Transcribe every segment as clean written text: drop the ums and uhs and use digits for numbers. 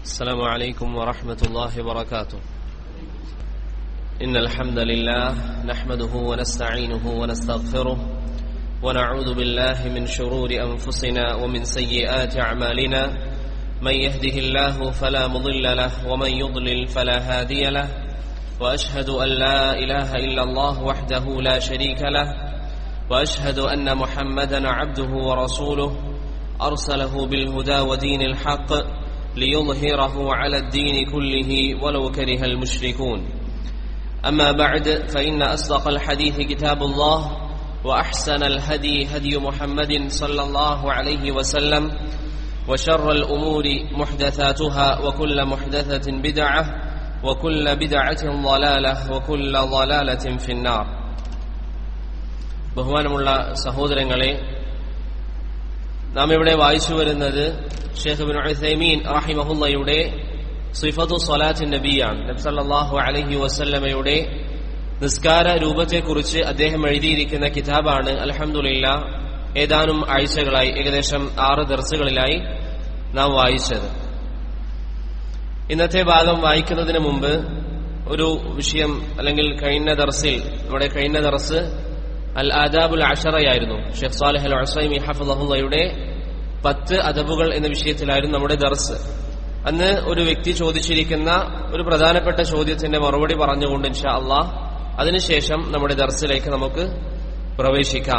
السلام عليكم ورحمة الله وبركاته. إن الحمد لله نحمده ونستعينه ونستغفره ونعوذ بالله من شرور أنفسنا ومن سيئات أعمالنا. من يهده الله فلا مضل له ومن يضلل فلا هادي له. وأشهد أن لا إله إلا الله وحده لا شريك له. وأشهد أن محمدا عبده ورسوله أرسله بالهدى ودين الحق ليظهره على الدين كله ولو كره المشركون. أما بعد فإن أصدق الحديث كتاب الله وأحسن الهدي هدي محمد صلى الله عليه وسلم وشر الأمور محدثاتها وكل محدثة بدعة وكل بدعة ضلالة وكل ضلالة في النار. ബഹുമാനമുള്ള സഹോദരങ്ങളെ, നാം ഇവിടെ വായിച്ചു വരുന്നത് ഷെയ്ഖ് ഇബ്നു ഉസൈമീൻ റഹിമഹുള്ളയുടെ സിഫത്തു സ്വലാത്തിൻ നബിയാണ്. നബി സല്ലല്ലാഹു അലൈഹി വസല്ലമയുടെ നിസ്കാര രൂപത്തെക്കുറിച്ച് അദ്ദേഹം എഴുതിയിരിക്കുന്ന കിതാബാണ്. അൽഹംദുലില്ലാഹ് ഏതാനും ആഴ്ചകളായി, ഏകദേശം 6 ദർസുകളിലായി നാം വായിച്ചത്. ഇന്നത്തെ ഭാഗം വായിക്കുന്നതിന് മുമ്പ് ഒരു വിഷയം, അല്ലെങ്കിൽ കഴിഞ്ഞ ദർസ് അൽ ആദാബുൽ അശറയായിരുന്നു. ഷെയ്ഖ് സാലിഹ് അൽ ഉസൈമി ഹഫിളഹുള്ളയുടെ 10 അദബുകൾ എന്ന വിഷയത്തിലായിരുന്നു നമ്മുടെ ദർസ്. അന്ന് ഒരു വ്യക്തി ചോദിച്ചിരിക്കുന്ന ഒരു പ്രധാനപ്പെട്ട ചോദ്യത്തിന്റെ മറുപടി പറഞ്ഞുകൊണ്ട് ഇൻഷാ അല്ലാഹ് അതിനുശേഷം നമ്മുടെ ദർസിലേക്ക് നമുക്ക് പ്രവേശിക്കാം.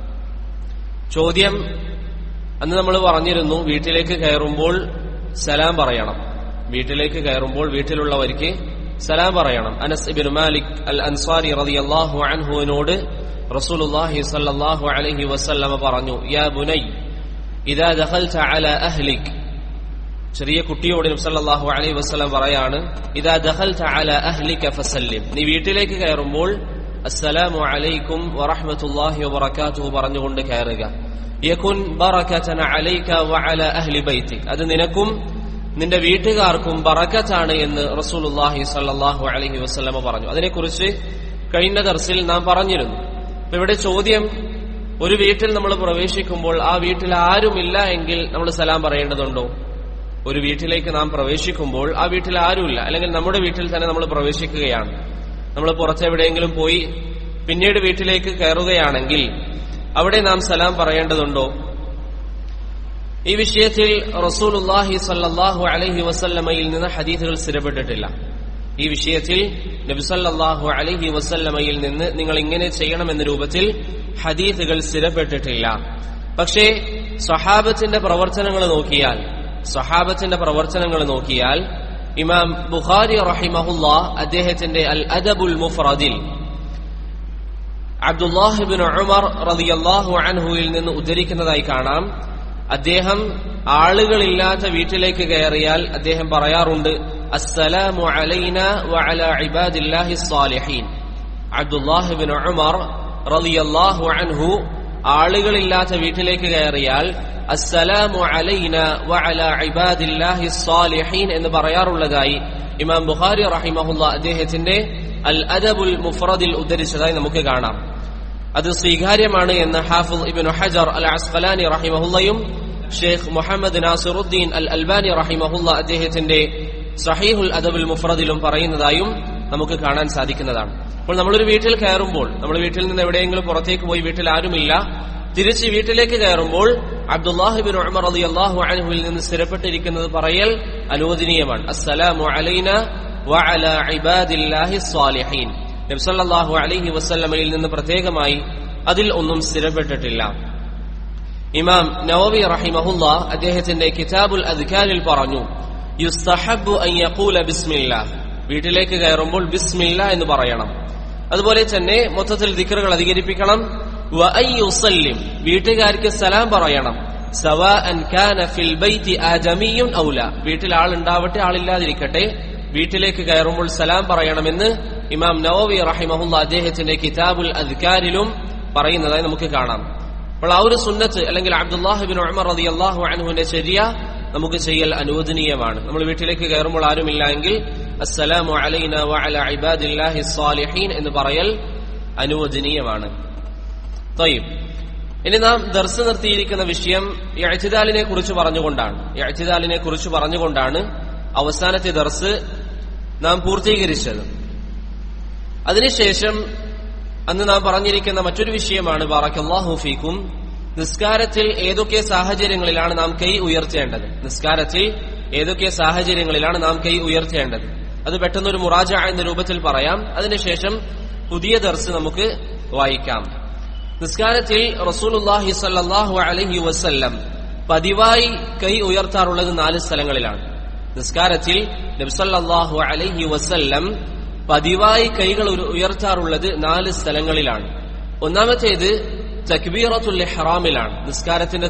ചോദ്യം അന്ന് നമ്മൾ പറഞ്ഞിരുന്നു, വീട്ടിലേക്ക് കയറുമ്പോൾ സലാം പറയണം. വീട്ടിലേക്ക് കയറുമ്പോൾ വീട്ടിലുള്ളവർക്ക് സലാം പറയണം. അനസ് ഇബ്നു മാലിക് അൽ അൻസാരി റളിയല്ലാഹു അൻഹുവിനോട് റസൂലുള്ളാഹി സ്വല്ലല്ലാഹു അലൈഹി വസല്ലമ പറഞ്ഞു, യാ ബുനൈ ഇദാ ദഖൽത അലാ അഹ്ലിക്. ചെറിയ കുട്ടിയോട് നബി സല്ലല്ലാഹു അലൈഹി വസല്ലം പറയാണ്, ഇദാ ദഖൽത അലാ അഹ്ലിക ഫസല്ലിം. നീ വീട്ടിലേക്ക് കയറുമ്പോൾ അസ്സലാമു അലൈക്കും വറഹ്മത്തുള്ളാഹി വബറകാതുഹു പറഞ്ഞുകൊണ്ട് കയറുക. യകുൻ ബറകതൻ അലൈക വഅലാ അഹ്ലി ബൈതിക്. അത് നിനക്കും നിന്റെ വീട്ടുകാർക്കും ബറകത്താണ് എന്ന് റസൂലുള്ളാഹി സ്വല്ലല്ലാഹു അലൈഹി വസല്ലം പറഞ്ഞു. അതിനെക്കുറിച്ച് കഴിഞ്ഞ ദർസിൽ നാം പറഞ്ഞിരുന്നു. ഇവിടെ ചോദ്യം, ഒരു വീട്ടിൽ നമ്മൾ പ്രവേശിക്കുമ്പോൾ ആ വീട്ടിൽ ആരുമില്ല എങ്കിൽ നമ്മൾ സലാം പറയേണ്ടതുണ്ടോ? ഒരു വീട്ടിലേക്ക് നാം പ്രവേശിക്കുമ്പോൾ ആ വീട്ടിൽ ആരുമില്ല, അല്ലെങ്കിൽ നമ്മുടെ വീട്ടിൽ തന്നെ നമ്മൾ പ്രവേശിക്കുകയാണ്, നമ്മൾ പുറത്തെവിടെയെങ്കിലും പോയി പിന്നീട് വീട്ടിലേക്ക് കയറുകയാണെങ്കിൽ അവിടെ നാം സലാം പറയേണ്ടതുണ്ടോ? ഈ വിഷയത്തിൽ റസൂലുള്ളാഹി സ്വല്ലല്ലാഹു അലൈഹി വസല്ലമയിൽ നിന്ന് ഹദീസുകൾ സ്ഥിരപ്പെട്ടിട്ടില്ല. ഈ വിഷയത്തിൽ നബി സല്ലല്ലാഹു അലൈഹി വസല്ലമയിൽ നിന്ന് നിങ്ങൾ ഇങ്ങനെ ചെയ്യണമെന്ന രൂപത്തിൽ ഹദീസുകൾ സ്ഥിരപ്പെട്ടിട്ടില്ല. പക്ഷേ സ്വഹാബത്തിന്റെ പ്രവർത്തനങ്ങൾ നോക്കിയാൽ ഇമാം ബുഖാരി റഹിമഹുല്ലാഹ് അദ്ദേഹത്തിന്റെ അൽ അദബുൽ മുഫ്രദിൽ അബ്ദുല്ലാഹ് ഇബ്നു ഉമർ റളിയല്ലാഹു അൻഹുവിൽ നിന്ന് ഉദ്ധരിക്കുന്നതായി കാണാം. അദ്ദേഹം ആളുകളില്ലാത്ത വീട്ടിലേക്ക് കയറിയാൽ അദ്ദേഹം പറയാറുണ്ട്, അസ്സലാമു അലൈനാ വഅലാ ഇബാദില്ലാഹി സ്സാലിഹീൻ. അബ്ദുല്ലാഹ് ഇബ്നു ഉമർ റളിയല്ലാഹു അൻഹു ആളുകളില്ലാത്ത വീട്ടിലേക്ക് കയറിയാൽ അസ്സലാമു അലൈനാ വഅലാ ഇബാദില്ലാഹി സ്സാലിഹീൻ എന്ന് പറയാറുള്ളതായി ഇമാം ബുഖാരി റഹിമഹുല്ലാഹ് അദ്ദേഹത്തിന്റെ അൽ അദബുൽ മുഫ്രദിൽ ഉദ്ധരിച്ചതായി നമുക്ക് കാണാം. അത് സ്വീകാര്യമാണ് എന്ന് Hafiz Ibn Hajar al Asqalani റഹിമഹുള്ളയും Sheikh Muhammad Nasiruddin al Albani റഹിമഹുള്ള അദ്ദേഹത്തിന്റെ സഹീഹുൽ അദബുൽ മുഫ്രദിലും പറയുന്നതായും നമുക്ക് കാണാൻ സാധിക്കുന്നതാണ്. അപ്പോൾ നമ്മളൊരു വീട്ടിൽ കയറുമ്പോൾ, നമ്മൾ വീട്ടിൽ നിന്ന് എവിടെയെങ്കിലും പുറത്തേക്ക് പോയി വീട്ടിൽ ആരുമില്ല, തിരിച്ച് വീട്ടിലേക്ക് കയറുമ്പോൾ അബ്ദുല്ലാഹ് ഇബ്നു ഉമർ റളിയല്ലാഹു അൻഹുവിൽ നിന്ന് സ്ഥിരപ്പെട്ടിരിക്കുന്നത് പറയൽ അനുവദനീയമാണ്. അസ്സലാമു അലൈനാ വഅലാ ഇബാദില്ലാഹി സ്സാലിഹീൻ. നബി സല്ലല്ലാഹു അലൈഹി വസല്ലമയിൽ നിന്ന് പ്രത്യേകമായി അതിൽ ഒന്നും സ്ഥിരപ്പെട്ടിട്ടില്ല. ഇമാം നവവി റഹിമഹുല്ലാഹ് അദ്ദേഹത്തിന്റെ കിതാബുൽ അദ്കാരിൽ പറഞ്ഞു, യുസ്തഹബ്ബു അൻ യഖൂല ബിസ്മില്ലാഹ്. വീട്ടിലേക്ക് കയറുമ്പോൾ ബിസ്മില്ലാ എന്ന് പറയണം. അതുപോലെ തന്നെ മൊത്തത്തിൽ ദിക്റുകൾ അധികരിപ്പിക്കണം. വ അൻ യുസല്ലിം, വീട്ടുകാർക്ക് സലാം പറയണം. സവാഅൻ കാന ഫിൽ ബൈതി ആദമിയ്യുൻ ഔ ലാ, വീട്ടിൽ ആളുണ്ടാവട്ടെ ആളില്ലാതിരിക്കട്ടെ, വീട്ടിലേക്ക് കയറുമ്പോൾ സലാം പറയണമെന്ന് ഇമാം നവവി റഹിമഹുല്ലാഹ് അദ്ദേഹത്തിന്റെ കിതാബുൽ അദ്കാരിലും പറയുന്നതായി നമുക്ക് കാണാം. അപ്പോൾ ആ ഒരു സുന്നത്ത്, അല്ലെങ്കിൽ അബ്ദുല്ലാഹ് ഇബ്നു ഉമർ റളിയല്ലാഹു അൻഹുവിന്റെ ശരിയ നമുക്ക് ചെയ്യൽ അനുവദനീയമാണ്. നമ്മൾ വീട്ടിലേക്ക് കയറുമ്പോൾ ആരുമില്ല എങ്കിൽ അസ്സലാമു അലൈനാ വഅലാ ഇബാദില്ലാഹി സ്സാലിഹീൻ എന്ന് പറയൽ അനുവദനീയമാണ്. തയ്യിബ്, ഇനി നാം ദർസ് നിർത്തിയിരിക്കുന്ന വിഷയം ഇഅ്തിദാലിനെ കുറിച്ച് പറഞ്ഞുകൊണ്ടാണ്. അവസാനത്തെ ദർസ് നാം പൂർത്തീകരിച്ചത്. അതിനുശേഷം അന്ന് നാം പറഞ്ഞിരിക്കുന്ന മറ്റൊരു വിഷയമാണ് ബറക്കല്ലാഹു ഫീക്കും, നിസ്കാരത്തിൽ ഏതൊക്കെ സാഹചര്യങ്ങളിലാണ് നാം കൈ ഉയർത്തേണ്ടത്. നിസ്കാരത്തിൽ ഏതൊക്കെ സാഹചര്യങ്ങളിലാണ് നാം കൈ ഉയർത്തേണ്ടത് അത് പെട്ടെന്നൊരു മുറാജ എന്ന രൂപത്തിൽ പറയാം. അതിനുശേഷം പുതിയ ദർസ് നമുക്ക് വായിക്കാം. നിസ്കാരത്തിൽ റസൂലുള്ളാഹി സ്വല്ലല്ലാഹു അലൈഹി വസല്ലം പതിവായി കൈ ഉയർത്താറുള്ളത് 4 സ്ഥലങ്ങളിലാണ്. നിസ്കാരത്തിൽ നബി സല്ലല്ലാഹു അലൈഹി വസല്ലം പതിവായി കൈകൾ ഉയർത്താറുള്ളത് 4 സ്ഥലങ്ങളിലാണ്. ഒന്നാമത്തേത് തക്ബീറത്തുൽ ഇഹ്റാമിലാണ്. നിസ്കാരത്തിന്റെ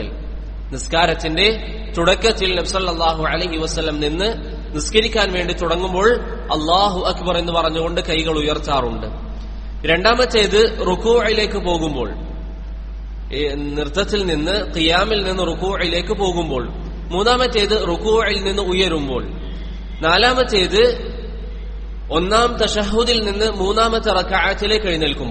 തുടക്കത്തിൽ നബി സല്ലല്ലാഹു അലൈഹി വസല്ലം നിന്ന് നിസ്കരിക്കാൻ വേണ്ടി തുടങ്ങുമ്പോൾ അല്ലാഹു അക്ബർ എന്ന് പറഞ്ഞുകൊണ്ട് കൈകൾ ഉയർത്താറുണ്ട്. രണ്ടാമത്തേത് റുകൂഇലേക്ക് പോകുമ്പോൾ, നൃത്തത്തിൽ നിന്ന് ഖിയാമിൽ നിന്ന് റുകൂഇലേക്ക് പോകുമ്പോൾ. മൂന്നാമത്തേത് റുകൂഇൽ നിന്ന് ഉയരുമ്പോൾ. നാലാമത്തേത് ഒന്നാം തശഹുദിൽ നിന്ന് മൂന്നാമത്തെ റക്അഅത്തിലേക്ക്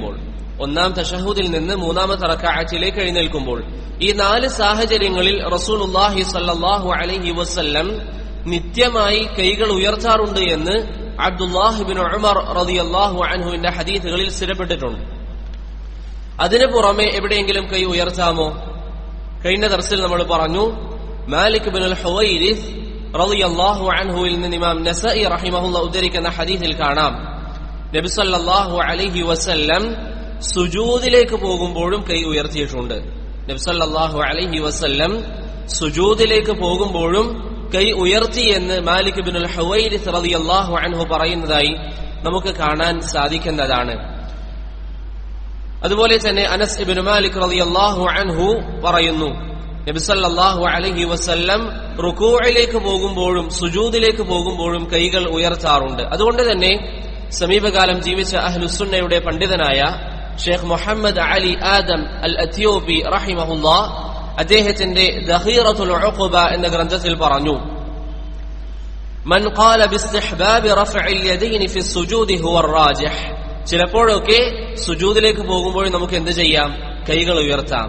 എഴുന്നേൽക്കുമ്പോൾ. ഈ 4 സാഹചര്യങ്ങളിൽ റസൂലുള്ളാഹി സ്വല്ലല്ലാഹു അലൈഹി വസല്ലം നിത്യമായി കൈകൾ ഉയർത്താറുണ്ട് എന്ന് അബ്ദുല്ലാഹ് ഇബ്നു ഉമർ റളിയല്ലാഹു അൻഹുവിന്റെ ഹദീസുകളിൽ സ്ഥിരപ്പെട്ടിട്ടുണ്ട്. അതിനു പുറമെ എവിടെയെങ്കിലും കൈ ഉയർത്താമോ? കഴിഞ്ഞ ദർസിൽ നമ്മൾ പറഞ്ഞു, മാലിക് ഇബ്നുൽ ഹുവൈരിസ് റളിയല്ലാഹു അൻഹുവിൽ നിന്ന് ഇമാം നസഈ റഹിമഹുല്ലാഹ് ഉദ്ധരിക്കുന്ന ഹദീസിൽ കാണാം, നബി സല്ലല്ലാഹു അലൈഹി വസല്ലം സുജൂദിലേക്ക് പോകുമ്പോഴും കൈ ഉയർത്തിയിട്ടുണ്ട്. നബി സല്ലല്ലാഹു അലൈഹി വസല്ലം സുജൂദിലേക്ക് പോകുമ്പോഴും കൈ ഉയർത്തി എന്ന് മാലിക് ഇബ്നുൽ ഹുവൈരിസ് റളിയല്ലാഹു അൻഹു പറയുന്നതായി നമുക്ക് കാണാൻ സാധിക്കുന്നതാണ്. അതുപോലെ തന്നെ അനസ് ഇബ്നു മാലിക് റളിയല്ലാഹു അൻഹു പറയുന്നു, നബി സല്ലല്ലാഹു അലൈഹി വസല്ലം റുകൂഇലേക്ക് പോകുമ്പോഴും സുജൂദിലേക്ക് പോകുമ്പോഴും കൈകൾ ഉയർത്താറുണ്ട്. അതുകൊണ്ട് തന്നെ സമീപകാലം ജീവിച്ച അഹ്ലുസുന്നയുടെ പണ്ഡിതനായ ഷെയ്ഖ് മുഹമ്മദ് അലി ആദം അൽ അത്യോബി റഹിമഹുല്ലാഹ് അദ്ദേഹത്തിന്റെ ദഖീറത്തുൽ ഉഖബ എന്ന ഗ്രന്ഥത്തിൽ പറഞ്ഞു, മൻ ഖാല ബിസ്തിഹ്ബാബി റഫ്ഇൽ യദൈനി ഫി സുജൂദി ഹുവ റാജിഹ്. ചിലപ്പോഴൊക്കെ സുജൂദിലേക്ക് പോകുമ്പോൾ നമുക്ക് എന്ത് ചെയ്യാം? കൈകൾ ഉയർത്താം.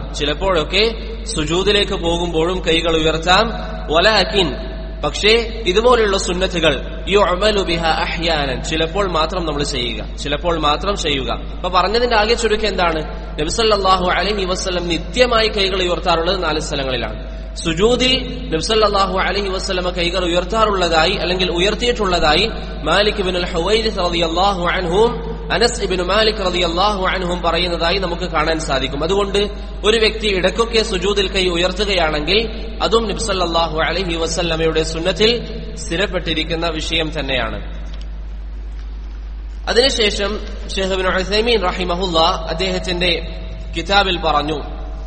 വലാകിൻ, പക്ഷേ ഇതുപോലുള്ള സുന്നത്തുകൾ യുഅമലു ബിഹാ അഹ്യാനൻ, ചിലപ്പോൾ മാത്രം ചെയ്യുക. അപ്പൊ പറഞ്ഞതിന്റെ ആകെ ചുരുക്കം എന്താണ്? നബി സല്ലല്ലാഹു അലൈഹി വസല്ലം നിത്യമായി കൈകൾ ഉയർത്താറുള്ളത് 4 സ്ഥലങ്ങളിലാണ്. സുജൂദിൽ നബി സല്ലല്ലാഹു അലൈഹി വസല്ലം കൈകൾ ഉയർത്താറുള്ളതായി അല്ലെങ്കിൽ ഉയർത്തിയിട്ടുള്ളതായി മാലിക് ഇബ്നുൽ ഹുവൈരിസ് റളിയല്ലാഹു അൻഹും അനസ് ഇബ്നു മാലിക് റളിയല്ലാഹു അൻഹും പറയുന്നതായി നമുക്ക് കാണാൻ സാധിക്കും. അതുകൊണ്ട് ഒരു വ്യക്തി ഇടയ്ക്കൊക്കെ സുജൂദിൽ കൈ ഉയർത്തുകയാണെങ്കിൽ അതും നബി സല്ലല്ലാഹു അലൈഹി വസല്ലമയുടെ സുന്നത്തിൽ സ്ഥിരപ്പെട്ടിരിക്കുന്ന വിഷയം തന്നെയാണ്. അതിനുശേഷം ശൈഖ് ഇബ്നു ഉസൈമീൻ റഹിമഹുല്ലാഹ് അദ്ദേഹത്തിന്റെ കിതാബിൽ പറഞ്ഞു,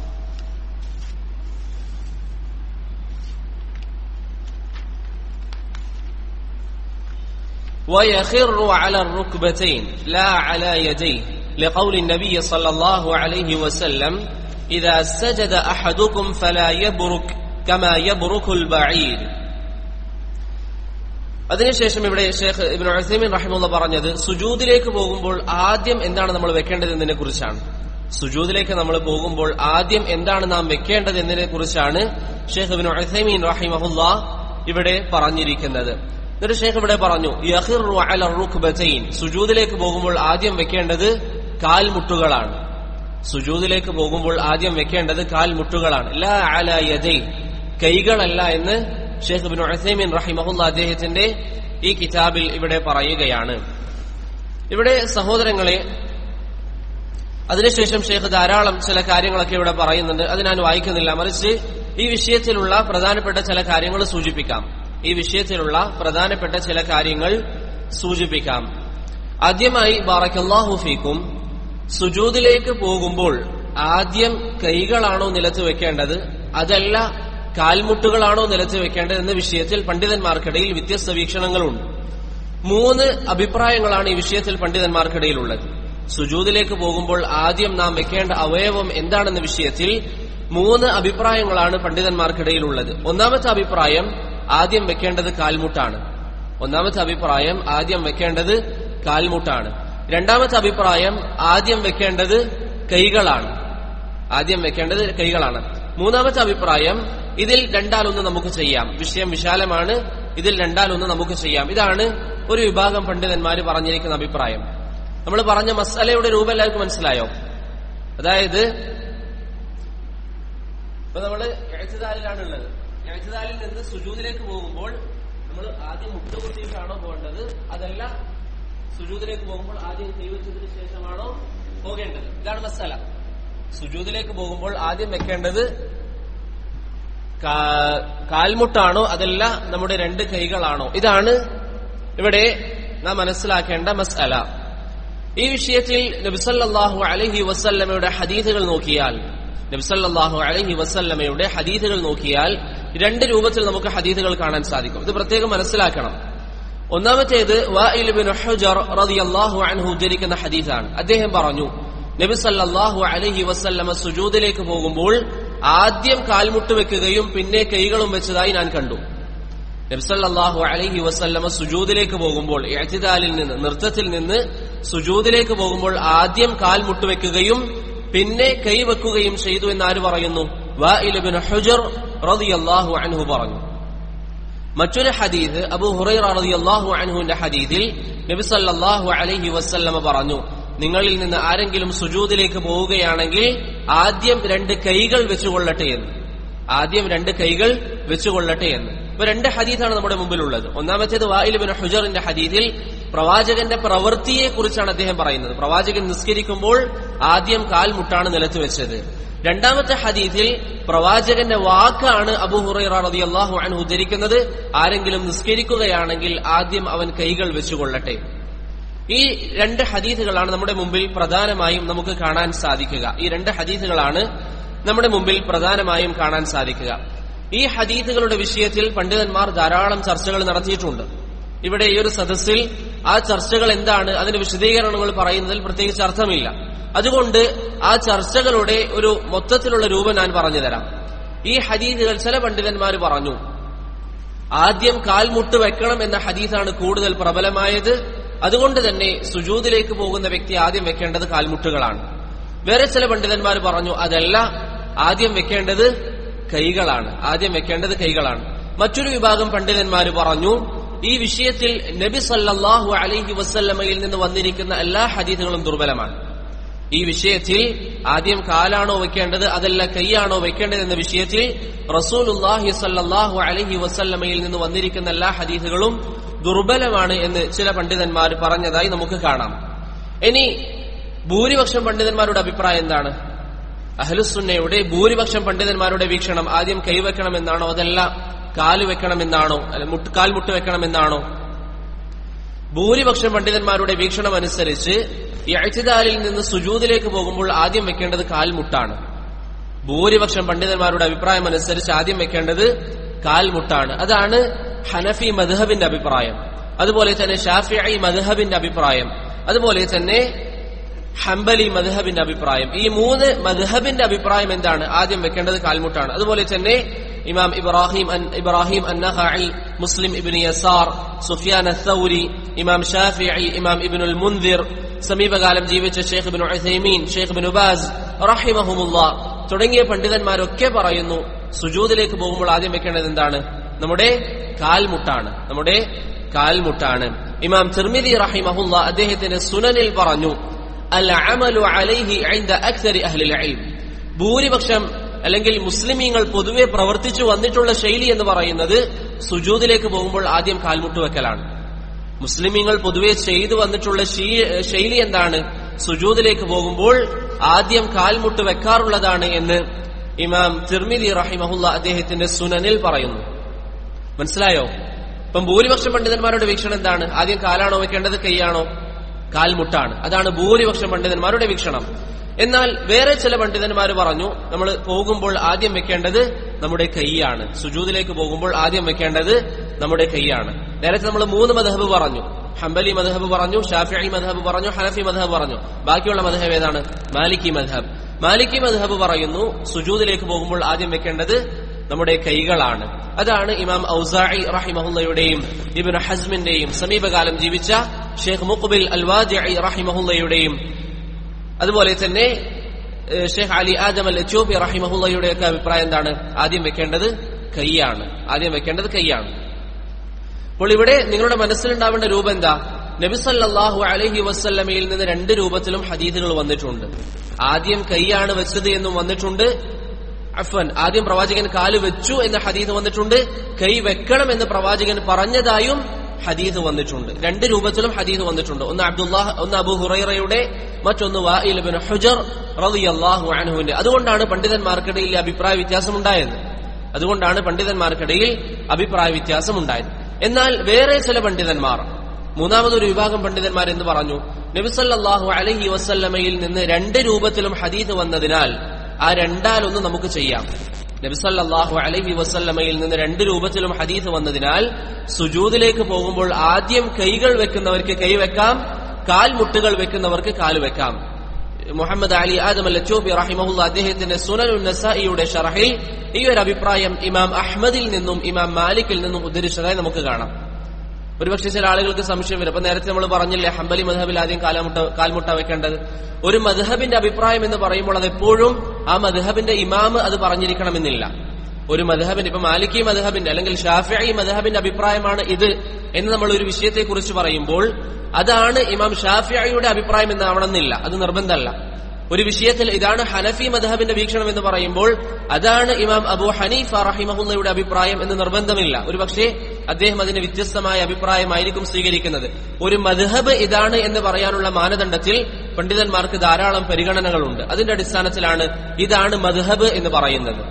ويخر على الركبتين لا على يديه لقول النبي صلى الله عليه وسلم إذا سجد أحدكم فلا يبرك كما يبرك البعير. അതിനുശേഷം ഇവിടെ ഷെയ്ഖ് ഇബ്നു ഉസൈമീൻ റഹിമഹുല്ലാഹ് പറഞ്ഞത് സുജൂദിലേക്ക് പോകുമ്പോൾ ആദ്യം എന്താണ് നമ്മൾ വെക്കേണ്ടത് എന്നതിനെ കുറിച്ചാണ്. നാം വെക്കേണ്ടത് എന്നതിനെ കുറിച്ചാണ് ഷെയ്ഖ് ഇബ്നു ഉസൈമീൻ റഹിമഹുല്ലാഹ് ഇവിടെ പറഞ്ഞിരിക്കുന്നത്. എന്നിട്ട് ഷെയ്ഖ് ഇവിടെ പറഞ്ഞു, യഖിറു അല റുക്ബതൈൻ, സുജൂദിലേക്ക് പോകുമ്പോൾ ആദ്യം വെക്കേണ്ടത് കാൽമുട്ടുകളാണ്. ലാ അല യദൈ, കൈകളല്ല എന്ന് ഷെയ്ഖ് ഇബ്നു ഉസൈമീൻ റഹിമഹുല്ലാഹ് അദ്ദേഹത്തിന്റെ ഈ കിതാബിൽ ഇവിടെ പറയുകയാണ്. ഇവിടെ സഹോദരങ്ങളെ, അതിനുശേഷം ഷെയ്ഖ് ധാരാളം ചില കാര്യങ്ങളൊക്കെ ഇവിടെ പറയുന്നുണ്ട്. അത് ഞാൻ വായിക്കുന്നില്ല, മറിച്ച് ഈ വിഷയത്തിലുള്ള പ്രധാനപ്പെട്ട ചില കാര്യങ്ങൾ സൂചിപ്പിക്കാം. ആദ്യമായി ബറക്കല്ലാഹു ഫീക്കും, സുജൂദിലേക്ക് പോകുമ്പോൾ ആദ്യം കൈകളാണോ നിലത്ത് വെക്കേണ്ടത് അതല്ല കാൽമുട്ടുകളാണോ നിലത്ത് വെക്കേണ്ടത് എന്ന വിഷയത്തിൽ പണ്ഡിതന്മാർക്കിടയിൽ വ്യത്യസ്ത വീക്ഷണങ്ങളുണ്ട്. 3 അഭിപ്രായങ്ങളാണ് ഈ വിഷയത്തിൽ പണ്ഡിതന്മാർക്കിടയിലുള്ളത്. സുജൂദിലേക്ക് പോകുമ്പോൾ ആദ്യം നാം വെക്കേണ്ട അവയവം എന്താണെന്ന വിഷയത്തിൽ 3 അഭിപ്രായങ്ങളാണ് പണ്ഡിതന്മാർക്കിടയിലുള്ളത്. ഒന്നാമത്തെ അഭിപ്രായം ആദ്യം വെക്കേണ്ടത് കാൽമുട്ടാണ്. രണ്ടാമത്തെ അഭിപ്രായം ആദ്യം വെക്കേണ്ടത് കൈകളാണ്. മൂന്നാമത്തെ അഭിപ്രായം ഇതിൽ 2-1 നമുക്ക് ചെയ്യാം. വിഷയം വിശാലമാണ്, ഇതിൽ രണ്ടാലൊന്ന് നമുക്ക് ചെയ്യാം. ഇതാണ് ഒരു വിഭാഗം പണ്ഡിതന്മാര് പറഞ്ഞിരിക്കുന്ന അഭിപ്രായം. നമ്മൾ പറഞ്ഞ മസ്അലയുടെ രൂപം എല്ലാവർക്കും മനസ്സിലായോ? അതായത് ഇപ്പൊ നമ്മള് ഇഅ്തിദാലിലാണുള്ളത്. ഇഅ്തിദാലിൽ നിന്ന് സുജൂദിലേക്ക് പോകുമ്പോൾ നമ്മൾ ആദ്യം മുട്ടുകുത്തിയിട്ടാണോ പോകേണ്ടത്, അതല്ല സുജൂദിലേക്ക് പോകുമ്പോൾ ആദ്യം കൈവച്ചതിന് ശേഷമാണോ പോകേണ്ടത്? ഇതാണ് മസ്അല. സുജൂദിലേക്ക് പോകുമ്പോൾ ആദ്യം വെക്കേണ്ടത് കാൽമുട്ടാണോ അതല്ല നമ്മുടെ രണ്ട് കൈകളാണോ? ഇതാണ് ഇവിടെ നാം മനസ്സിലാക്കേണ്ട മസ്അല. ഈ വിഷയത്തിൽ നബി സല്ലല്ലാഹു അലൈഹി വസല്ലമയുടെ ഹദീസുകൾ നോക്കിയാൽ രണ്ട് രൂപത്തിൽ നമുക്ക് ഹദീസുകൾ കാണാൻ സാധിക്കും. ഇത് പ്രത്യേകം മനസ്സിലാക്കണം. ഒന്നാമത്തേത് വാഇൽ ഇബ്നു ഹുജർ റളിയല്ലാഹു അൻഹു ഉദ്ധരിക്കുന്ന ഹദീസാണ്. അദ്ദേഹം പറഞ്ഞു, നബി സല്ലല്ലാഹു അലൈഹി വസല്ലമ സുജൂദിലേക്ക് പോകുമ്പോൾ ആദ്യം കാൽമുട്ട് വെക്കുകയും പിന്നെ കൈകളും വെച്ചതായി ഞാൻ കണ്ടു. നബി സല്ലല്ലാഹു അലൈഹി വസല്ലമ സുജൂദിലേക്ക് പോകുമ്പോൾ, ഇഅ്തിദാലിൽ നിന്ന്, നൃത്തത്തിൽ നിന്ന് സുജൂദിലേക്ക് പോകുമ്പോൾ ആദ്യം കാൽമുട്ട് വെക്കുകയും പിന്നെ കൈ വെക്കുകയും ചെയ്തു എന്ന് ആര് പറയുന്നു? വാഇൽ ഇബ്നു ഹുജർ റളിയല്ലാഹു അൻഹു പറഞ്ഞു. മറ്റൊരു ഹദീസ് അബൂ ഹുറൈറ റളിയല്ലാഹു അൻഹുവിന്റെ ഹദീസിൽ നബി സല്ലല്ലാഹു അലൈഹി വസല്ലമ പറഞ്ഞു, നിങ്ങളിൽ നിന്ന് ആരെങ്കിലും സുജൂദിലേക്ക് പോവുകയാണെങ്കിൽ ആദ്യം രണ്ട് കൈകൾ വെച്ചുകൊള്ളട്ടെ എന്ന്. ഇപ്പൊ രണ്ട് ഹദീസാണ് നമ്മുടെ മുമ്പിലുള്ളത്. ഒന്നാമത്തേത് വാഇൽ ഇബ്നു ഹുജറിന്റെ ഹദീസിൽ പ്രവാചകന്റെ പ്രവൃത്തിയെ കുറിച്ചാണ് അദ്ദേഹം പറയുന്നത്. പ്രവാചകൻ നിസ്കരിക്കുമ്പോൾ ആദ്യം കാൽമുട്ടാണ് നിലത്ത് വെച്ചത്. രണ്ടാമത്തെ ഹദീസിൽ പ്രവാചകന്റെ വാക്കാണ് അബൂ ഹുറൈറ റളിയല്ലാഹു അൻഹു ഉദ്ധരിക്കുന്നത്, ആരെങ്കിലും നിസ്കരിക്കുകയാണെങ്കിൽ ആദ്യം അവൻ കൈകൾ വെച്ചുകൊള്ളട്ടെ. ഈ രണ്ട് ഹദീസുകളാണ് നമ്മുടെ മുമ്പിൽ പ്രധാനമായും നമുക്ക് കാണാൻ സാധിക്കുക. ഈ ഹദീസുകളുടെ വിഷയത്തിൽ പണ്ഡിതന്മാർ ധാരാളം ചർച്ചകൾ നടത്തിയിട്ടുണ്ട്. ഇവിടെ ഈ ഒരു സദസ്സിൽ ആ ചർച്ചകൾ എന്താണ്, അതിന്റെ വിശദീകരണങ്ങൾ പറയുന്നതിൽ പ്രത്യേകിച്ച് അർത്ഥമില്ല. അതുകൊണ്ട് ആ ചർച്ചകളുടെ ഒരു മൊത്തത്തിലുള്ള രൂപം ഞാൻ പറഞ്ഞു തരാം. ഈ ഹദീസുകൾ ചില പണ്ഡിതന്മാർ പറഞ്ഞു ആദ്യം കാൽമുട്ട് വെക്കണം എന്ന ഹദീസാണ് കൂടുതൽ പ്രബലമായത്. അതുകൊണ്ട് തന്നെ സുജൂദിലേക്ക് പോകുന്ന വ്യക്തി ആദ്യം വെക്കേണ്ടത് കാൽമുട്ടുകളാണ്. വേറെ ചില പണ്ഡിതന്മാർ പറഞ്ഞു അതല്ല, ആദ്യം വെക്കേണ്ടത് കൈകളാണ്. മറ്റൊരു വിഭാഗം പണ്ഡിതന്മാർ പറഞ്ഞു ഈ വിഷയത്തിൽ നബി സല്ലല്ലാഹു അലൈഹി വസല്ലമയിൽ നിന്ന് വന്നിരിക്കുന്ന എല്ലാ ഹദീസുകളും ദുർബലമാണ്. ഈ വിഷയത്തിൽ ആദ്യം കാലാണോ വെക്കേണ്ടത് അതല്ല കൈയാണോ വെക്കേണ്ടത് എന്ന വിഷയത്തിൽ റസൂലുള്ളാഹി സല്ലല്ലാഹു അലൈഹി വസല്ലമയിൽ നിന്ന് വന്നിരിക്കുന്ന എല്ലാ ഹദീസുകളും ദുർബലമാണ് എന്ന് ചില പണ്ഡിതന്മാർ പറഞ്ഞതായി നമുക്ക് കാണാം. ഇനി ഭൂരിപക്ഷം പണ്ഡിതന്മാരുടെ അഭിപ്രായം എന്താണ്? അഹ്ലുസുന്നയുടെ ഭൂരിപക്ഷം പണ്ഡിതന്മാരുടെ വീക്ഷണം ആദ്യം കൈവെക്കണമെന്നാണോ അതല്ല കാല് വെക്കണമെന്നാണോ, അല്ല കാൽമുട്ട് വെക്കണമെന്നാണോ? ഭൂരിപക്ഷം പണ്ഡിതന്മാരുടെ വീക്ഷണം അനുസരിച്ച് ഇഅ്തിദാലിൽ നിന്ന് സുജൂദിലേക്ക് പോകുമ്പോൾ ആദ്യം വെക്കേണ്ടത് കാൽമുട്ടാണ്. ഭൂരിപക്ഷം പണ്ഡിതന്മാരുടെ അഭിപ്രായം അനുസരിച്ച് ആദ്യം വെക്കേണ്ടത് കാൽമുട്ടാണ്. അതാണ് ഹനഫി മദ്ഹബിന്റെ അഭിപ്രായം, അതുപോലെ തന്നെ ഷാഫിഈ മദ്ഹബിന്റെ അഭിപ്രായം, അതുപോലെ തന്നെ ഹംബലി മദ്ഹബിന്റെ അഭിപ്രായം. ഈ മൂന്ന് മദ്ഹബിന്റെ അഭിപ്രായം എന്താണ്? ആദ്യം വെക്കേണ്ടത് കാൽമുട്ടാണ്. അതുപോലെ തന്നെ ഇമാം ഇബ്രാഹിം അന്നഖഈ, മുസ്ലിം ഇബ്നു യസാർ, സുഫിയാൻ അസ്സൗരി, ഇമാം ഷാഫിഈ, ഇമാം ഇബ്നുൽ മുൻദിർ, സമീപകാലം ജീവിച്ച Sheikh Ibn Uthaymeen, Sheikh Ibn Baz റഹിമഹുമുല്ലാഹ് തുടങ്ങിയ പണ്ഡിതന്മാരൊക്കെ പറയുന്നു സുജൂദിലേക്ക് പോകുമ്പോൾ ആദ്യം വെക്കേണ്ടത് എന്താണ്? നമ്മുടെ കാൽമുട്ടാണ്. ഇമാം തിർമിദി റഹിമഹുല്ലാഹ് അദ്ദേഹത്തിന്റെ സുനനിൽ പറഞ്ഞു അൽ അമലു അലൈഹി ഇൻദ അക്സരി അഹ്ലിൽ ഇൽം. ഭൂരിപക്ഷം അല്ലെങ്കിൽ മുസ്ലിമീങ്ങൾ പൊതുവെ പ്രവർത്തിച്ചു വന്നിട്ടുള്ള ശൈലി എന്ന് പറയുന്നത് സുജൂദിലേക്ക് പോകുമ്പോൾ ആദ്യം കാൽമുട്ട് വെക്കലാണ്. മുസ്ലിമീങ്ങൾ പൊതുവെ ചെയ്തു വന്നിട്ടുള്ള ശൈലി എന്താണ്? സുജൂദിലേക്ക് പോകുമ്പോൾ ആദ്യം കാൽമുട്ട് വെക്കാറുള്ളതാണ് എന്ന് ഇമാം തിർമിദി റഹിമഹുല്ലാഹ് അദ്ദേഹത്തിന്റെ സുനനിൽ പറയുന്നു. മനസ്സിലായോ? ഇപ്പം ഭൂരിപക്ഷം പണ്ഡിതന്മാരുടെ വീക്ഷണം എന്താണ്? ആദ്യം കാലാണോ വെക്കേണ്ടത് കൈയാണോ? കാൽമുട്ടാണ്. അതാണ് ഭൂരിപക്ഷം പണ്ഡിതന്മാരുടെ വീക്ഷണം. എന്നാൽ വേറെ ചില പണ്ഡിതന്മാർ പറഞ്ഞു നമ്മൾ പോകുമ്പോൾ ആദ്യം വെക്കേണ്ടത് നമ്മുടെ കൈയാണ്. സുജൂദിലേക്ക് പോകുമ്പോൾ ആദ്യം വെക്കേണ്ടത് നമ്മുടെ കൈയാണ്. നേരത്തെ നമ്മൾ മൂന്ന് മദ്ഹബ് പറഞ്ഞു. ഹംബലി മദ്ഹബ് പറഞ്ഞു, ഷാഫിഈ മദ്ഹബ് പറഞ്ഞു, ഹനഫി മദ്ഹബ് പറഞ്ഞു. ബാക്കിയുള്ള മദ്ഹബ് ഏതാണ്? മാലിക്കി മദ്ഹബ് പറയുന്നു സുജൂദിലേക്ക് പോകുമ്പോൾ ആദ്യം വെക്കേണ്ടത് നമ്മുടെ കൈകളാണ്. അതാണ് ഇമാം ഔസാഇ റഹിമഹുല്ലയുടെയും ഇബ്നു ഹസ്മിന്റെയും സമീപകാലം ജീവിച്ച ഷെയ്ഖ് മുഖ്ബിൽ അൽ വാദിഇ റഹിമഹുല്ലയുടെയും അതുപോലെ തന്നെ ഷെയ്ഖ് അലി ആദം അൽ എത്യോപ്പി റഹിമഹുല്ലയുടെ ഒക്കെ അഭിപ്രായം എന്താണ്? ആദ്യം വെക്കേണ്ടത് കൈയാണ്. അപ്പോൾ ഇവിടെ നിങ്ങളുടെ മനസ്സിലുണ്ടാവേണ്ട രൂപം എന്താ? നബി സല്ലല്ലാഹു അലൈഹി വസല്ലമയിൽ നിന്ന് രണ്ട് രൂപത്തിലും ഹദീസുകൾ വന്നിട്ടുണ്ട്. ആദ്യം കൈയാണ് വെച്ചത് എന്നും വന്നിട്ടുണ്ട്. ആദ്യം പ്രവാചകൻ കാല് വെച്ചു എന്ന ഹദീസ് വന്നിട്ടുണ്ട്. കൈ വെക്കണം എന്ന് പ്രവാചകൻ പറഞ്ഞതായും ഹദീസ് വന്നിട്ടുണ്ട്. രണ്ട് രൂപത്തിലും ഹദീസ് വന്നിട്ടുണ്ട്. ഒന്ന് അബൂ ഹുറൈറയുടെ, മറ്റൊന്ന് വാഇൽ ഇബ്നു ഹുജർ റളിയല്ലാഹു അൻഹുവിന്റെ. അതുകൊണ്ടാണ് പണ്ഡിതന്മാർക്കിടയിൽ അഭിപ്രായ വ്യത്യാസമുണ്ടായത്. എന്നാൽ വേറെ ചില പണ്ഡിതന്മാർ, മൂന്നാമതൊരു വിഭാഗം പണ്ഡിതന്മാർ എന്ന് പറഞ്ഞു, നബി സല്ലല്ലാഹു അലൈഹി വസല്ലമയിൽ നിന്ന് രണ്ട് രൂപത്തിലും ഹദീസ് വന്നതിനാൽ ആ രണ്ടാലൊന്ന് നമുക്ക് ചെയ്യാം. നബി സല്ലല്ലാഹു അലൈഹി വസല്ലമയിൽ നിന്ന് രണ്ട് രൂപത്തിലും ഹദീസ് വന്നതിനാൽ സുജൂദിലേക്ക് പോകുമ്പോൾ ആദ്യം കൈകൾ വെക്കുന്നവർക്ക് കൈ വെക്കാം, കാൽമുട്ടുകൾ വെക്കുന്നവർക്ക് കാല് വെക്കാം. മുഹമ്മദ് അലി ആദം അൽ-ലച്ചൂബി റഹിമഹുല്ലാ അദ്ദേഹത്തിന്റെ സുനനുൻ നസായിയുടെ ശറഹിൽ ഈ ഒരു അഭിപ്രായം ഇമാം അഹ്മദിൽ നിന്നും ഇമാം മാലിക്കിൽ നിന്നും ഉദ്ധരിച്ചതായി നമുക്ക് കാണാം. ഒരുപക്ഷെ ചില ആളുകൾക്ക് സംശയം വരും. അപ്പൊ നേരത്തെ നമ്മൾ പറഞ്ഞില്ലേ ഹംബലി മദ്ഹബിൽ ആദ്യം കാൽമുട്ട വെക്കേണ്ടത്. ഒരു മദ്ഹബിന്റെ അഭിപ്രായം എന്ന് പറയുമ്പോൾ അതെപ്പോഴും ആ മദ്ഹബിന്റെ ഇമാം അത് പറഞ്ഞിരിക്കണമെന്നില്ല. ഒരു മദ്ഹബിന്റെ, ഇപ്പൊ മാലിക്കി മദ്ഹബിന്റെ അല്ലെങ്കിൽ ഷാഫിഈ മദ്ഹബിന്റെ അഭിപ്രായമാണ് ഇത് എന്ന് നമ്മൾ ഒരു വിഷയത്തെ കുറിച്ച് പറയുമ്പോൾ അതാണ് ഇമാം ഷാഫിഈയുടെ അഭിപ്രായം എന്നാവണമെന്നില്ല. അത് നിർബന്ധമല്ല. ഒരു വിഷയത്തിൽ ഇതാണ് ഹനഫി മദ്ഹബിന്റെ വീക്ഷണം എന്ന് പറയുമ്പോൾ അതാണ് ഇമാം അബൂ ഹനീഫ റഹിമഹുല്ലയുടെ അഭിപ്രായം എന്ന് നിർബന്ധമില്ല. ഒരുപക്ഷെ അദ്ദേഹം അതിന് വ്യത്യസ്തമായ അഭിപ്രായമായിരിക്കും സ്വീകരിക്കുന്നത്. ഒരു മദ്ഹബ് ഇതാണ് എന്ന് പറയാനുള്ള മാനദണ്ഡത്തിൽ പണ്ഡിതന്മാർക്ക് ധാരാളം പരിഗണനകളുണ്ട്. അതിന്റെ അടിസ്ഥാനത്തിലാണ് ഇതാണ് മദ്ഹബ് എന്ന് പറയുന്നത്.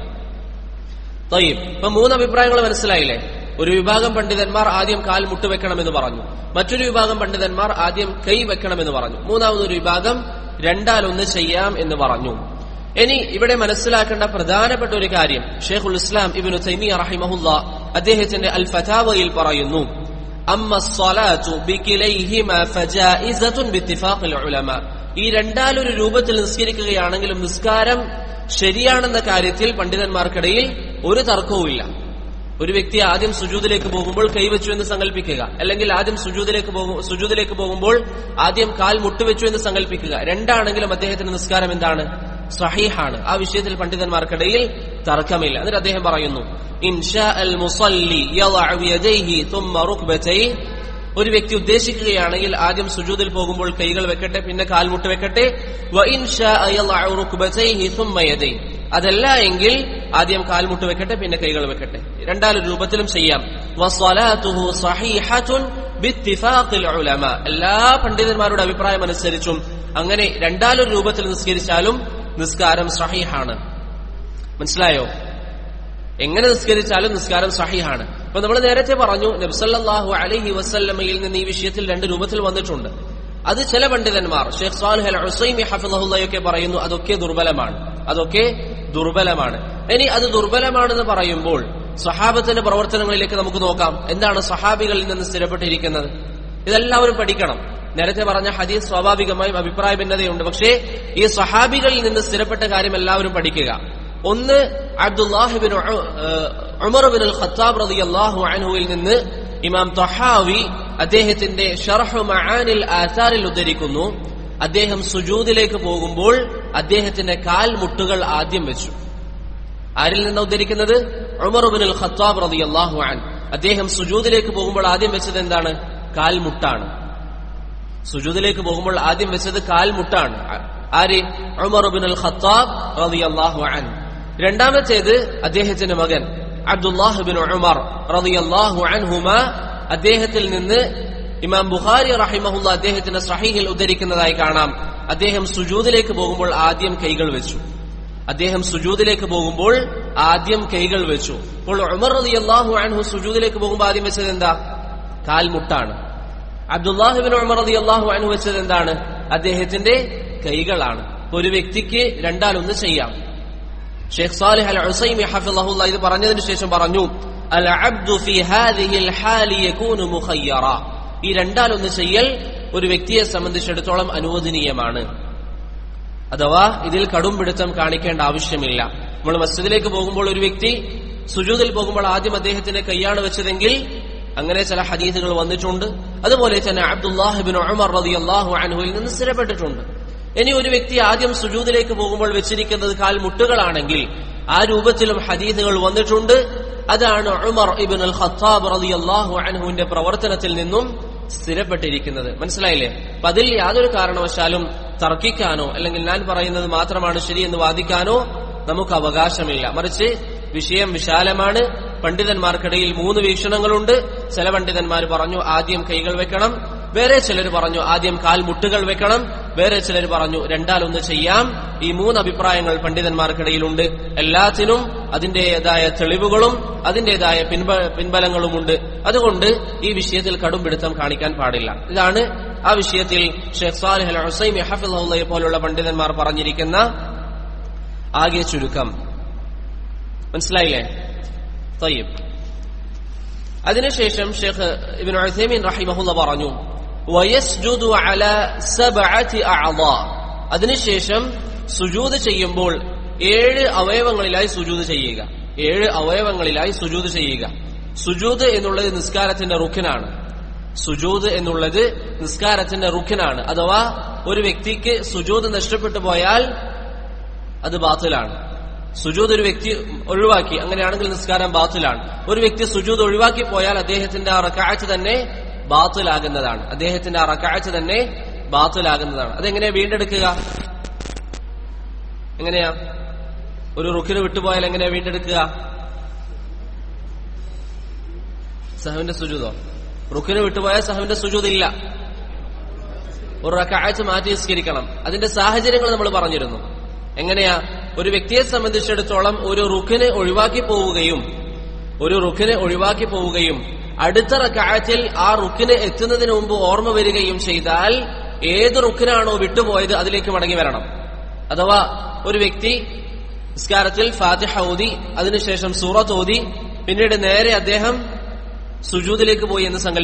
ഇപ്പൊ മൂന്ന് അഭിപ്രായങ്ങൾ മനസ്സിലായില്ലേ? ഒരു വിഭാഗം പണ്ഡിതന്മാർ ആദ്യം കാൽ മുട്ടുവെക്കണമെന്ന് പറഞ്ഞു, മറ്റൊരു വിഭാഗം പണ്ഡിതന്മാർ ആദ്യം കൈ വെക്കണമെന്ന് പറഞ്ഞു, മൂന്നാമതൊരു വിഭാഗം രണ്ടാലൊന്ന് ചെയ്യാം എന്ന് പറഞ്ഞു. ഇനി ഇവിടെ മനസ്സിലാക്കേണ്ട പ്രധാനപ്പെട്ട ഒരു കാര്യം ഷെയ്ഖുൽ ഇസ്ലാം ഇബ്നു തൈമിയ്യ റഹിമഹുല്ലാ അദ്ദേഹത്തിന്റെ അൽ ഫതാവയിൽ പറയുന്നു, അമ്മസ്സലാത്തു ബികിലൈഹിമാ ഫജായിസത്തുൻ ബിത്തിഫാഖിൽ ഉലമാ. ഈ രണ്ടാലൊരു രൂപത്തിൽ നിസ്കരിക്കുകയാണെങ്കിലും നിസ്കാരം ശരിയാണെന്ന കാര്യത്തിൽ പണ്ഡിതന്മാർക്കിടയിൽ ഒരു തർക്കവുമില്ല. ഒരു വ്യക്തി ആദ്യം സുജൂദിലേക്ക് പോകുമ്പോൾ കൈവച്ചു എന്ന് സങ്കല്പിക്കുക, അല്ലെങ്കിൽ ആദ്യം സുജൂദിലേക്ക് പോകുമ്പോൾ ആദ്യം കാൽ മുട്ടുവെച്ചു എന്ന് സങ്കല്പിക്കുക. രണ്ടാണെങ്കിലും അദ്ദേഹത്തിന്റെ നിസ്കാരം എന്താണ്? സഹീഹാണ്. ആ വിഷയത്തിൽ പണ്ഡിതന്മാർക്കിടയിൽ തർക്കമില്ല. എന്നിട്ട് അദ്ദേഹം പറയുന്നു, ഇൻഷാ അൽ മുസല്ലി യളഉ യദൈഹി തുമ്മ റുക്ബതൈഹി. ഒരു വ്യക്തി ഉദ്ദേശിക്കുകയാണെങ്കിൽ ആദ്യം സുജൂദിൽ പോകുമ്പോൾ കൈകൾ വെക്കട്ടെ, പിന്നെ കാൽമുട്ട് വെക്കട്ടെ. വ ഇൻഷാ യളഉ റുക്ബതൈഹി തുമ്മ യദൈഹി. അതല്ല എങ്കിൽ ആദ്യം കാൽമുട്ട് വെക്കട്ടെ, പിന്നെ കൈകൾ വെക്കട്ടെ. രണ്ടാലൊരു രൂപത്തിലും ചെയ്യാം. വസ്സലാത്തുഹു സഹീഹത്തുൻ ബിത്തിഫാഖിൽ ഉലമാ. എല്ലാ പണ്ഡിതന്മാരുടെ അഭിപ്രായം അനുസരിച്ചും അങ്ങനെ രണ്ടാലൊരു രൂപത്തിൽ നിസ്കരിച്ചാലും നിസ്കാരം സഹീഹാണ്. മനസ്സിലായോ? എങ്ങനെ നിസ്കരിച്ചാലും നിസ്കാരം സഹീഹാണ്. അപ്പൊ നമ്മൾ നേരത്തെ പറഞ്ഞു നബി സല്ലല്ലാഹു അലൈഹി വസല്ലമയിൽ നിന്ന് ഈ വിഷയത്തിൽ രണ്ട് രൂപത്തിൽ വന്നിട്ടുണ്ട്. അത് ചില പണ്ഡിതന്മാർ ഷെയ്ഖ് സ്വാലിഹ് അൽ ഉസൈമി ഹഫിളഹുല്ലാഹയൊക്കെ പറയുന്നു അതൊക്കെ ദുർബലമാണ്. ഇനി അത് ദുർബലമാണെന്ന് പറയുമ്പോൾ സഹാബത്തിന്റെ പ്രവർത്തനങ്ങളിലേക്ക് നമുക്ക് നോക്കാം. എന്താണ് സഹാബികളിൽ നിന്ന് സ്ഥിരപ്പെട്ടിരിക്കുന്നത്? ഇതെല്ലാവരും പഠിക്കണം. നേരത്തെ പറഞ്ഞ ഹദീസ് സ്വാഭാവികമായും അഭിപ്രായ ഭിന്നതയുണ്ട്. പക്ഷേ ഈ സഹാബികളിൽ നിന്ന് സ്ഥിരപ്പെട്ട കാര്യം എല്ലാവരും പഠിക്കുക. ഒന്ന്, അബ്ദുല്ലാഹിബ്നു ഉമർ ഇബ്നുൽ ഖത്താബ് റളിയല്ലാഹു അൻഹുവിൽ നിന്ന് ഇമാം തഹാവി അദ്ദേഹത്തിന്റെ ശർഹ് മആനിൽ ആഥാറിൽ ഉദ്ധരിക്കുന്നു, അദ്ദേഹം സുജൂദിലേക്ക് പോകുമ്പോൾ അദ്ദേഹത്തിന്റെ കാൽ മുട്ടുകൾ ആദ്യം വെച്ചു. ആരിൽ നിന്നാണ് ഉദ്ധരിക്കുന്നത്? ഉമർ ഇബ്നുൽ ഖത്താബ് റളിയല്ലാഹു അൻഹു. അദ്ദേഹം സുജൂദിലേക്ക് പോകുമ്പോൾ ആദ്യം വെച്ചത് എന്താണ്? കാൽമുട്ടാണ്. സുജൂദിലേക്ക് പോകുമ്പോൾ ആദ്യം വെച്ചത് കാൽമുട്ടാണ്. ആര്? ഉമർ ഇബ്നുൽ ഖത്താബ് റളിയല്ലാഹു അൻഹു. രണ്ടാമത്തേത് അദ്ദേഹത്തിന്റെ മകൻ അബ്ദുല്ലാഹ് ഇബ്നു ഉമർ റളിയല്ലാഹു അൻഹുമാ. അദ്ദേഹത്തിൽ നിന്ന് ഇമാം ബുഖാരി റഹിമഹുല്ലാ അദ്ദേഹത്തിന്റെ സ്വഹീഹിൽ ഉദ്ധരിക്കുന്നതായി കാണാം, അദ്ദേഹം സുജൂദിലേക്ക് പോകുമ്പോൾ ആദ്യം കൈകൾ വെച്ചു. അപ്പോൾ ഉമർ റളിയല്ലാഹു അൻഹു സുജൂദിലേക്ക് പോകുമ്പോൾ ആദ്യം വെച്ചത് എന്താ? കാൽമുട്ടാണ്. അബ്ദുല്ലാഹ് ഇബ്നു ഉമർ റളിയല്ലാഹു അൻഹു വെച്ചത് എന്താണ്? അദ്ദേഹത്തിന്റെ കൈകളാണ്. ഒരു വ്യക്തിക്ക് രണ്ടാലൊന്ന് ചെയ്യാം. ഷെയ്ഖ് സാലിഹ് അൽ ഉസൈമി ഹഫിളഹുല്ലാ ഇത് പറഞ്ഞതിന് ശേഷം പറഞ്ഞു, അൽ അബ്ദു ഫീ ഹാദിഹിൽ ഹാലി യകൂനു മുഖയ്യറ. ഈ രണ്ടാലൊന്ന് ചെയ്യൽ ഒരു വ്യക്തിയെ സംബന്ധിച്ചിടത്തോളം അനുവദനീയമാണ്. അഥവാ ഇതിൽ കടുംപിടുത്തം കാണിക്കേണ്ട ആവശ്യമില്ല. നമ്മൾ മസ്ജിദിലേക്ക് പോകുമ്പോൾ ഒരു വ്യക്തി സുജൂദിൽ പോകുമ്പോൾ ആദ്യം അദ്ദേഹത്തിന്റെ കൈയാണ് വെച്ചതെങ്കിൽ അങ്ങനെ ചില ഹദീസുകൾ വന്നിട്ടുണ്ട്. അതുപോലെ തന്നെ അബ്ദുല്ലാഹ് ഇബ്നു ഉമർ റളിയല്ലാഹു അൻഹുവിൽ നിന്ന് സ്ഥിരപ്പെട്ടിട്ടുണ്ട്. ഇനി ഒരു വ്യക്തി ആദ്യം സുജൂദിലേക്ക് പോകുമ്പോൾ വെച്ചിരിക്കുന്നത് കാൽ മുട്ടുകളാണെങ്കിൽ ആ രൂപത്തിലും ഹദീസുകൾ വന്നിട്ടുണ്ട്. അതാണ് ഉമർ ഇബ്നുൽ അൽ ഖത്താബ് റളിയല്ലാഹു അൻഹുവിന്റെ പ്രവർത്തനത്തിൽ നിന്നും സ്ഥിരപ്പെട്ടിരിക്കുന്നത്. മനസ്സിലായില്ലേ? അപ്പൊ അതിൽ യാതൊരു കാരണവശാലും തർക്കിക്കാനോ അല്ലെങ്കിൽ ഞാൻ പറയുന്നത് മാത്രമാണ് ശരി എന്ന് വാദിക്കാനോ നമുക്ക് അവകാശമില്ല. മറിച്ച് വിഷയം വിശാലമാണ്. പണ്ഡിതന്മാർക്കിടയിൽ 3 വീക്ഷണങ്ങളുണ്ട്. ചില പണ്ഡിതന്മാർ പറഞ്ഞു ആദ്യം കൈകൾ വെക്കണം, വേറെ ചിലർ പറഞ്ഞു ആദ്യം കാൽമുട്ടുകൾ വെക്കണം, വേറെ ചിലർ പറഞ്ഞു രണ്ടാലൊന്ന് ചെയ്യാം. ഈ 3 അഭിപ്രായങ്ങൾ പണ്ഡിതന്മാർക്കിടയിലുണ്ട്. എല്ലാത്തിനും അതിന്റേതായ തെളിവുകളും അതിന്റേതായ പിൻബലങ്ങളുമുണ്ട്. അതുകൊണ്ട് ഈ വിഷയത്തിൽ കടുംപിടുത്തം കാണിക്കാൻ പാടില്ല. ഇതാണ് ആ വിഷയത്തിൽ ഷെയ്ഖ് സാലിഹ് അൽ ഉസൈമി ഹഫിളഹുല്ലാഹി പോലുള്ള പണ്ഡിതന്മാർ പറഞ്ഞിരിക്കുന്ന ആകെ ചുരുക്കം. മനസ്സിലായില്ലേ? തയ്യിബ്. അതിനുശേഷം ഷെയ്ഖ് ഇബ്നു ഉസൈമീൻ റഹിമഹുല്ലാഹ് പറഞ്ഞു വയസ്ജുദു അലാ 7 അഅ്ളാ. അതിനുശേഷം സുജൂദ് ചെയ്യുമ്പോൾ 7 അവയവങ്ങളിലായി സുജൂദ് ചെയ്യുക. 7 അവയവങ്ങളിലായി സുജൂദ് ചെയ്യുക. സുജൂദ് എന്നുള്ളത് നിസ്കാരത്തിന്റെ റുക്നാണ്. സുജൂദ് എന്നുള്ളത് നിസ്കാരത്തിന്റെ റുക്നാണ്. അഥവാ ഒരു വ്യക്തിക്ക് സുജൂദ് നഷ്ടപ്പെട്ടു പോയാൽ അത് ബാത്തിലാണ്. സുജൂദ് ഒരു വ്യക്തി ഒഴിവാക്കി, അങ്ങനെയാണെങ്കിൽ നിസ്കാരം ബാത്തിലാണ്. ഒരു വ്യക്തി സുജൂദ് ഒഴിവാക്കി പോയാൽ അദ്ദേഹത്തിന്റെ ആ റക്അത്ത് തന്നെ ബാത്തിലാകുന്നതാണ്. അദ്ദേഹത്തിന്റെ ആ റക്അത്ത് തന്നെ ബാത്തിലാകുന്നതാണ്. അതെങ്ങനെയാ വീണ്ടെടുക്കുക? എങ്ങനെയാ? ഒരു റുക്കിന് വിട്ടുപോയാൽ എങ്ങനെയാ വീണ്ടെടുക്കുക? സഹവിന്റെ സുജൂദോ? റുക്കിന് വിട്ടുപോയാൽ സഹവിന്റെ സുജൂദ് ഇല്ല. ഒരു റക്അത്ത് മാറ്റി നിസ്കരിക്കണം. അതിന്റെ സാഹചര്യങ്ങൾ നമ്മൾ പറഞ്ഞിരുന്നു. എങ്ങനെയാ? ഒരു വ്യക്തിയെ സംബന്ധിച്ചിടത്തോളം ഒരു റുക്കിന് ഒഴിവാക്കി പോവുകയും അടുത്ത റക്അത്തിൽ ആ റുക്കിന് എത്തുന്നതിന് മുമ്പ് ഓർമ്മ വരികയും ചെയ്താൽ ഏത് റുക്കിനാണോ വിട്ടുപോയത് അതിലേക്ക് മടങ്ങി വരണം. അഥവാ ഒരു വ്യക്തി നിസ്കാരത്തിൽ ഫാത്തിഹ ഓതി, അതിനുശേഷം സൂറത്ത് ഓതി, പിന്നീട് നേരെ അദ്ദേഹം സുജൂദിലേക്ക് പോയി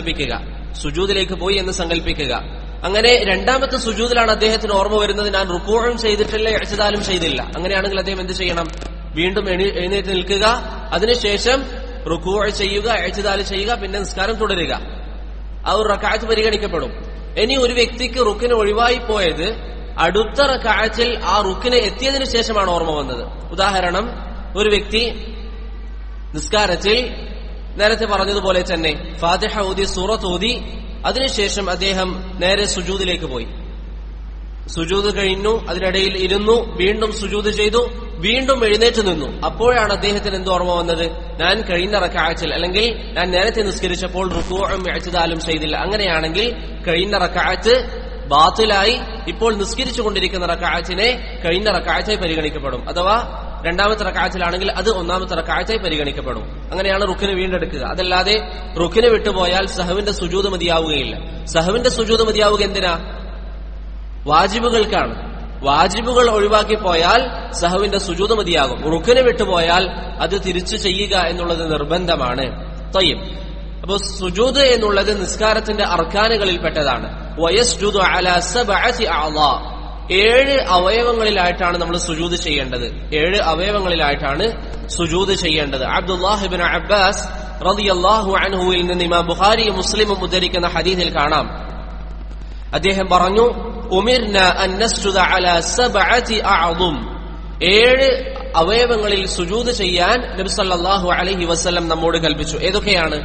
എന്ന് സങ്കല്പിക്കുക. അങ്ങനെ രണ്ടാമത്തെ സുജൂദിലാണ് അദ്ദേഹത്തിന് ഓർമ്മ വരുന്നത്, ഞാൻ റുക്കൂഉം ചെയ്തിട്ടില്ല, ഇഅ്തിദാലും ചെയ്തില്ല. അങ്ങനെയാണെങ്കിൽ അദ്ദേഹം എന്ത് ചെയ്യണം? വീണ്ടും എഴുന്നേറ്റ് നിൽക്കുക, അതിനുശേഷം റുക്കൂഉ ചെയ്യുക, ഇഅ്തിദാൽ ചെയ്യുക, പിന്നെ നിസ്കാരം തുടരുക. ആ ഒരു റക്അത്ത് പരിഗണിക്കപ്പെടും. ഇനി ഒരു വ്യക്തിക്ക് റുക്കിന് ഒഴിവായി പോയത് അടുത്ത റക്അത്തിൽ ആ റുക്കിന് എത്തിയതിനു ശേഷമാണ് ഓർമ്മ വന്നത്. ഉദാഹരണം, ഒരു വ്യക്തി നിസ്കാരത്തിൽ നേരത്തെ പറഞ്ഞതുപോലെ തന്നെ ഫാത്തിഹ ഓതി, സൂറത്ത് ഓതി, അതിനുശേഷം അദ്ദേഹം നേരെ സുജൂദിലേക്ക് പോയി. സുജൂദ് കഴിഞ്ഞു, അതിനിടയിൽ ഇരുന്നു, വീണ്ടും സുജൂദ് ചെയ്തു, വീണ്ടും എഴുന്നേറ്റ് നിന്നു. അപ്പോഴാണ് അദ്ദേഹത്തിന് എന്ത് ഓർമ്മ വന്നത്? ഞാൻ കഴിഞ്ഞ റക്അത്തിൽ അല്ലെങ്കിൽ ഞാൻ നേരത്തെ നിസ്കരിച്ചപ്പോൾ റുക്കൂഉം ഇഅ്തിദാലും ചെയ്തില്ല. അങ്ങനെയാണെങ്കിൽ കഴിഞ്ഞ റക്അത്ത് ബാത്തിലായി. ഇപ്പോൾ നിസ്കരിച്ചുകൊണ്ടിരിക്കുന്ന റക്അത്തിനെ കഴിഞ്ഞ റക്അത്തായി പരിഗണിക്കപ്പെടും. അഥവാ രണ്ടാമത്തെ റക്അത്തിലാണെങ്കിൽ അത് ഒന്നാമത്തെ റക്അത്തായി പരിഗണിക്കപ്പെടും. അങ്ങനെയാണ് റുക്കിന് വീണ്ടെടുക്കുക. അതല്ലാതെ റുക്കിന് വിട്ടുപോയാൽ സഹവിന്റെ സുജൂദ് മതിയാവുകയില്ല. സഹവിന്റെ സുജൂദ് മതിയാവുക എന്തിനാ? വാജിബുകൾക്കാണ്. വാജിബുകൾ ഒഴിവാക്കി പോയാൽ സഹവിന്റെ സുജൂദ് മതിയാകും. റുക്കിന് വിട്ടുപോയാൽ അത് തിരിച്ചു ചെയ്യുക എന്നുള്ളത് നിർബന്ധമാണ്. തയ്യിബ്. അപ്പോ സുജൂദ് എന്നുള്ളത് നിസ്കാരത്തിന്റെ അർക്കാനുകളിൽപ്പെട്ടതാണ്. വയസ്ജുദു അലാ 7 അഅ്ളാ. 7 അവയവങ്ങളിലായിട്ടാണ് നമ്മൾ സുജൂദ് ചെയ്യേണ്ടത്. 7 അവയവങ്ങളിലായിട്ടാണ് സുജൂദ് ചെയ്യേണ്ടത്. അബ്ദുല്ലാഹ് ഇബ്നു അബ്ബാസ് റളിയല്ലാഹു അൻഹുവിൽ നിന്ന് ഇമാം ബുഖാരിയും മുസ്ലിമും ഉദ്ധരിക്കുന്ന ഹദീസിൽ കാണാം, അദ്ദേഹം പറഞ്ഞു, ഉമിർന അൻ നസ്ജുദ അലാ 7 അഅ്ളും. 7 അവയവങ്ങളിൽ സുജൂദ് ചെയ്യാൻ നബി സല്ലല്ലാഹു അലൈഹി വസല്ലം നമ്മോട് കൽപ്പിച്ചു. ഏതൊക്കെയാണ്?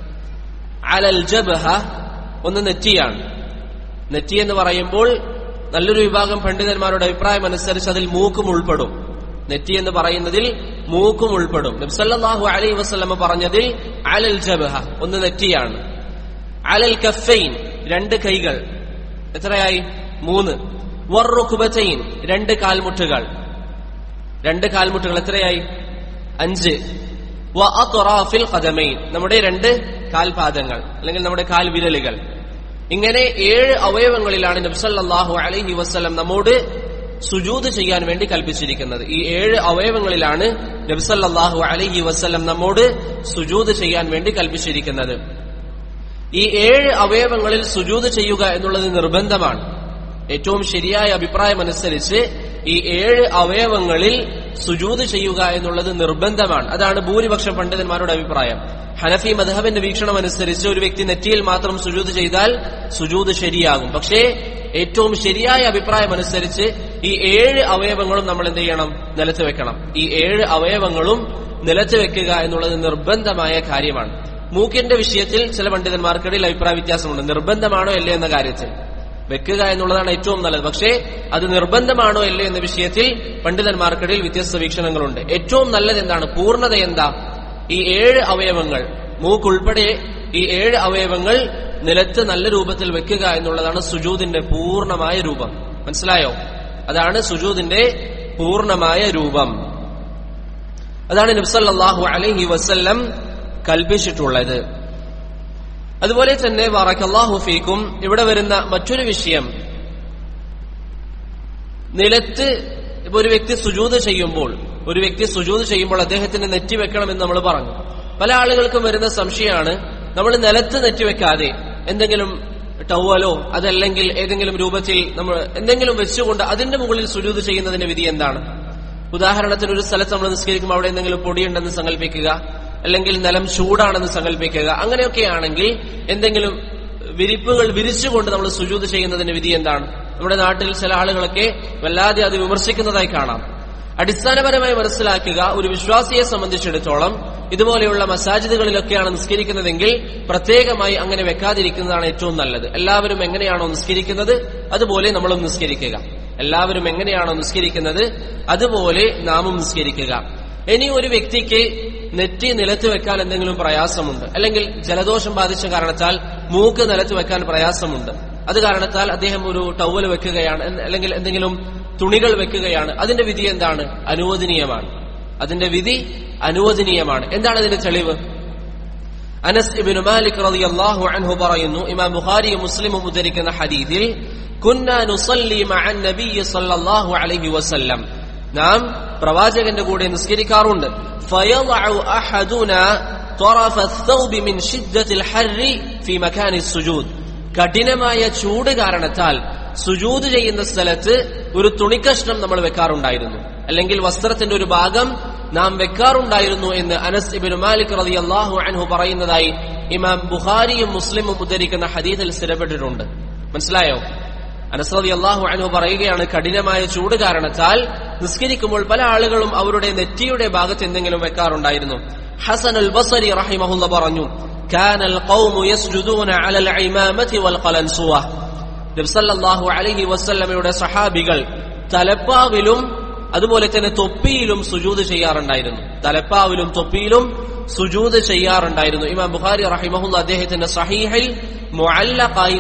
അലൽ ജബ്ഹ, ഒന്ന് നെറ്റിയാണ്. നെറ്റി എന്ന് പറയുമ്പോൾ നല്ലൊരു വിഭാഗം പണ്ഡിതന്മാരുടെ അഭിപ്രായം അനുസരിച്ച് അതിൽ മൂക്കും ഉൾപ്പെടും. നെറ്റി എന്ന് പറയുന്നതിൽ മൂക്കും ഉൾപ്പെടും. നബി സല്ലല്ലാഹു അലൈഹി വസല്ലം പറഞ്ഞതിൽ അലൽ ജബ്ഹ, ഒന്ന് നെറ്റിയാണ്. അലൽ കഫൈൻ, 2 കൈകൾ. എത്രയായി? 3. വറുക്ബതൈൻ, 2 കാൽമുട്ടുകൾ. 2 കാൽമുട്ടുകൾ എത്രയായി? 5. വഅത്റാഫിൽ ഖദമൈൻ, നമ്മുടെ 2 കാൽപാദങ്ങൾ അല്ലെങ്കിൽ നമ്മുടെ കാൽവിരലുകൾ. ഇങ്ങനെ 7 അവയവങ്ങളിലാണ് നബി സല്ലല്ലാഹു അലൈഹി വസല്ലം നമ്മോട് സുജൂദ് ചെയ്യാൻ വേണ്ടി കൽപ്പിച്ചിരിക്കുന്നത്. ഈ 7 അവയവങ്ങളിലാണ് നബി സല്ലല്ലാഹു അലൈഹി വസല്ലം നമ്മോട് സുജൂദ് ചെയ്യാൻ വേണ്ടി കൽപ്പിച്ചിരിക്കുന്നത്. ഈ 7 അവയവങ്ങളിൽ സുജൂദ് ചെയ്യുക എന്നുള്ളത് നിർബന്ധമാണ്. ഏറ്റവും ശരിയായ അഭിപ്രായം അനുസരിച്ച് ഈ 7 അവയവങ്ങളിൽ സുജൂദ് ചെയ്യുക എന്നുള്ളത് നിർബന്ധമാണ്. അതാണ് ഭൂരിപക്ഷം പണ്ഡിതന്മാരുടെ അഭിപ്രായം. ഹനഫി മദ്ഹബിന്റെ വീക്ഷണം അനുസരിച്ച് ഒരു വ്യക്തി നെറ്റിയിൽ മാത്രം സുജൂദ് ചെയ്താൽ സുജൂദ് ശരിയാകും. പക്ഷേ ഏറ്റവും ശരിയായ അഭിപ്രായം അനുസരിച്ച് ഈ 7 അവയവങ്ങളും നമ്മൾ എന്ത് ചെയ്യണം? നിലത്ത് വെക്കണം. ഈ 7 അവയവങ്ങളും നിലത്ത് വെക്കുക എന്നുള്ളത് നിർബന്ധമായ കാര്യമാണ്. മൂക്കിന്റെ വിഷയത്തിൽ ചില പണ്ഡിതന്മാർക്കിടയിൽ അഭിപ്രായ വ്യത്യാസമുണ്ട്. നിർബന്ധമാണോ അല്ലേ എന്ന കാര്യത്തിൽ വെക്കുക എന്നുള്ളതാണ് ഏറ്റവും നല്ലത്. പക്ഷേ അത് നിർബന്ധമാണോ അല്ലേ എന്ന വിഷയത്തിൽ പണ്ഡിതന്മാർക്കിടയിൽ വ്യത്യസ്ത വീക്ഷണങ്ങളുണ്ട്. ഏറ്റവും നല്ലത് എന്താണ്? പൂർണ്ണത എന്താ? ഈ 7 അവയവങ്ങൾ, മൂക്കുൾപ്പെടെ ഈ 7 അവയവങ്ങൾ നിലത്ത് നല്ല രൂപത്തിൽ വെക്കുക എന്നുള്ളതാണ് സുജൂദിന്റെ പൂർണ്ണമായ രൂപം. മനസ്സിലായോ? അതാണ് സുജൂദിന്റെ പൂർണ്ണമായ രൂപം. അതാണ് നബി സല്ലല്ലാഹു അലൈഹി വസല്ലം കൽപ്പിച്ചിട്ടുള്ളത്. അതുപോലെ തന്നെ ബറകല്ലാഹു ഫീക്കും, ഇവിടെ വരുന്ന മറ്റൊരു വിഷയം, നിലത്ത് ഇപ്പൊ ഒരു വ്യക്തി സുജൂദ് ചെയ്യുമ്പോൾ അദ്ദേഹത്തിന് നെറ്റി വെക്കണമെന്ന് നമ്മൾ പറഞ്ഞു. പല ആളുകൾക്കും വരുന്ന സംശയമാണ്, നമ്മൾ നിലത്ത് നെറ്റി വെക്കാതെ എന്തെങ്കിലും ടവലോ അതല്ലെങ്കിൽ ഏതെങ്കിലും രൂപത്തിൽ നമ്മൾ എന്തെങ്കിലും വെച്ചുകൊണ്ട് അതിന്റെ മുകളിൽ സുജൂദ് ചെയ്യുന്നതിന്റെ വിധി എന്താണ്? ഉദാഹരണത്തിന് ഒരു സ്ഥലത്ത് നമ്മൾ നിസ്കരിക്കുമ്പോൾ അവിടെ എന്തെങ്കിലും പൊടിയുണ്ടെന്ന് സങ്കല്പിക്കുക, അല്ലെങ്കിൽ നിലം ചൂടാണെന്ന് സങ്കല്പിക്കുക. അങ്ങനെയൊക്കെയാണെങ്കിൽ എന്തെങ്കിലും വിരിപ്പുകൾ വിരിച്ചുകൊണ്ട് നമ്മൾ സുജൂദ് ചെയ്യുന്നതിന്റെ വിധി എന്താണ്? നമ്മുടെ നാട്ടിൽ ചില ആളുകളൊക്കെ വല്ലാതെ അത് വിമർശിക്കുന്നതായി കാണാം. അടിസ്ഥാനപരമായി മനസ്സിലാക്കുക, ഒരു വിശ്വാസിയെ സംബന്ധിച്ചിടത്തോളം ഇതുപോലെയുള്ള മസാജിദുകളിലൊക്കെയാണ് നിസ്കരിക്കുന്നതെങ്കിൽ പ്രത്യേകമായി അങ്ങനെ വെക്കാതിരിക്കുന്നതാണ് ഏറ്റവും നല്ലത്. എല്ലാവരും എങ്ങനെയാണോ നിസ്കരിക്കുന്നത് അതുപോലെ നമ്മളും നിസ്കരിക്കുക. എല്ലാവരും എങ്ങനെയാണോ നിസ്കരിക്കുന്നത് അതുപോലെ നാമും നിസ്കരിക്കുക. ഇനി ഒരു വ്യക്തിക്ക് നെറ്റി നിലത്ത് വെക്കാൻ എന്തെങ്കിലും പ്രയാസമുണ്ട്, അല്ലെങ്കിൽ ജലദോഷം ബാധിച്ച കാരണത്താൽ മൂക്ക് നിലത്ത് വെക്കാൻ പ്രയാസമുണ്ട്, അത് കാരണത്താൽ അദ്ദേഹം ഒരു ടവൽ വെക്കുകയാണ്, അല്ലെങ്കിൽ എന്തെങ്കിലും തുണികൾ വെക്കുകയാണ്, അതിന്റെ വിധി എന്താണ്? അനുവദനീയമാണ്. അതിന്റെ വിധി അനുവദനീയമാണ്. എന്താണ് അതിന്റെ തെളിവ്? അനസ് ഇബ്നു മാലിക് റളിയല്ലാഹു അൻഹു പറയുന്നു, ഇമാം ബുഖാരിയും മുസ്ലിമും ഉദ്ധരിക്കുന്ന ഹദീസിൽ, കുന്നാ നുസല്ലി മഅൻ നബിയ്യി സല്ലല്ലാഹു അലൈഹി വസല്ലം, നാം പ്രവാചകന്റെ കൂടെ നിസ്കരിക്കാറുണ്ട്. ഫയളഉ അഹദുനാ طرف الثوب من شدة الحر في مكان السجود, കഠിനമായ ചൂട് കാരണത്താൽ സുജൂദ് ചെയ്യുന്ന സ്ഥലത്ത് ഒരു തുണിക്കഷ്ണം നമ്മൾ വെക്കാറുണ്ടായിരുന്നു, അല്ലെങ്കിൽ വസ്ത്രത്തിന്റെ ഒരു ഭാഗം നാം വെക്കാറുണ്ടായിരുന്നു എന്ന് അനസ് ഇബ്നു മാലിക് റളിയല്ലാഹു അൻഹു പറയുന്നതായി ഇമാം ബുഖാരിയും മുസ്ലിമും ഉദ്ധരിക്കുന്ന ഹദീസിൽ സ്ഥിരപ്പെട്ടിട്ടുണ്ട്. മനസ്സിലായോ? അനസ് റളിയല്ലാഹു അൻഹു പറയുകയാണ്, കഠിനമായ ചൂട് കാരണത്താൽ നിസ്കരിക്കുമ്പോൾ പല ആളുകളും അവരുടെ നെറ്റിയുടെ ഭാഗത്ത് എന്തെങ്കിലും വെക്കാറുണ്ടായിരുന്നു. ഹസൻ അൽ ബസരി റഹിമഹുള്ള പറഞ്ഞു, كان القوم يسجدون على العمامة والقلنسوة. നബി സല്ലല്ലാഹു അലൈഹി വസല്ലമയുടെ സഹാബികൾ തലപ്പാവിലും അതുപോലെ തന്നെ തൊപ്പിയിലും സുജൂദ് ചെയ്യാറുണ്ടായിരുന്നു. തലപ്പാവിലും തൊപ്പിയിലും സുജൂദ് ചെയ്യാറുണ്ടായിരുന്നു. ഇമാം ബുഖാരി റഹിമഹുള്ള അദ്ദേഹത്തിന്റെ സഹീഹിൽ മുഅല്ലഖായി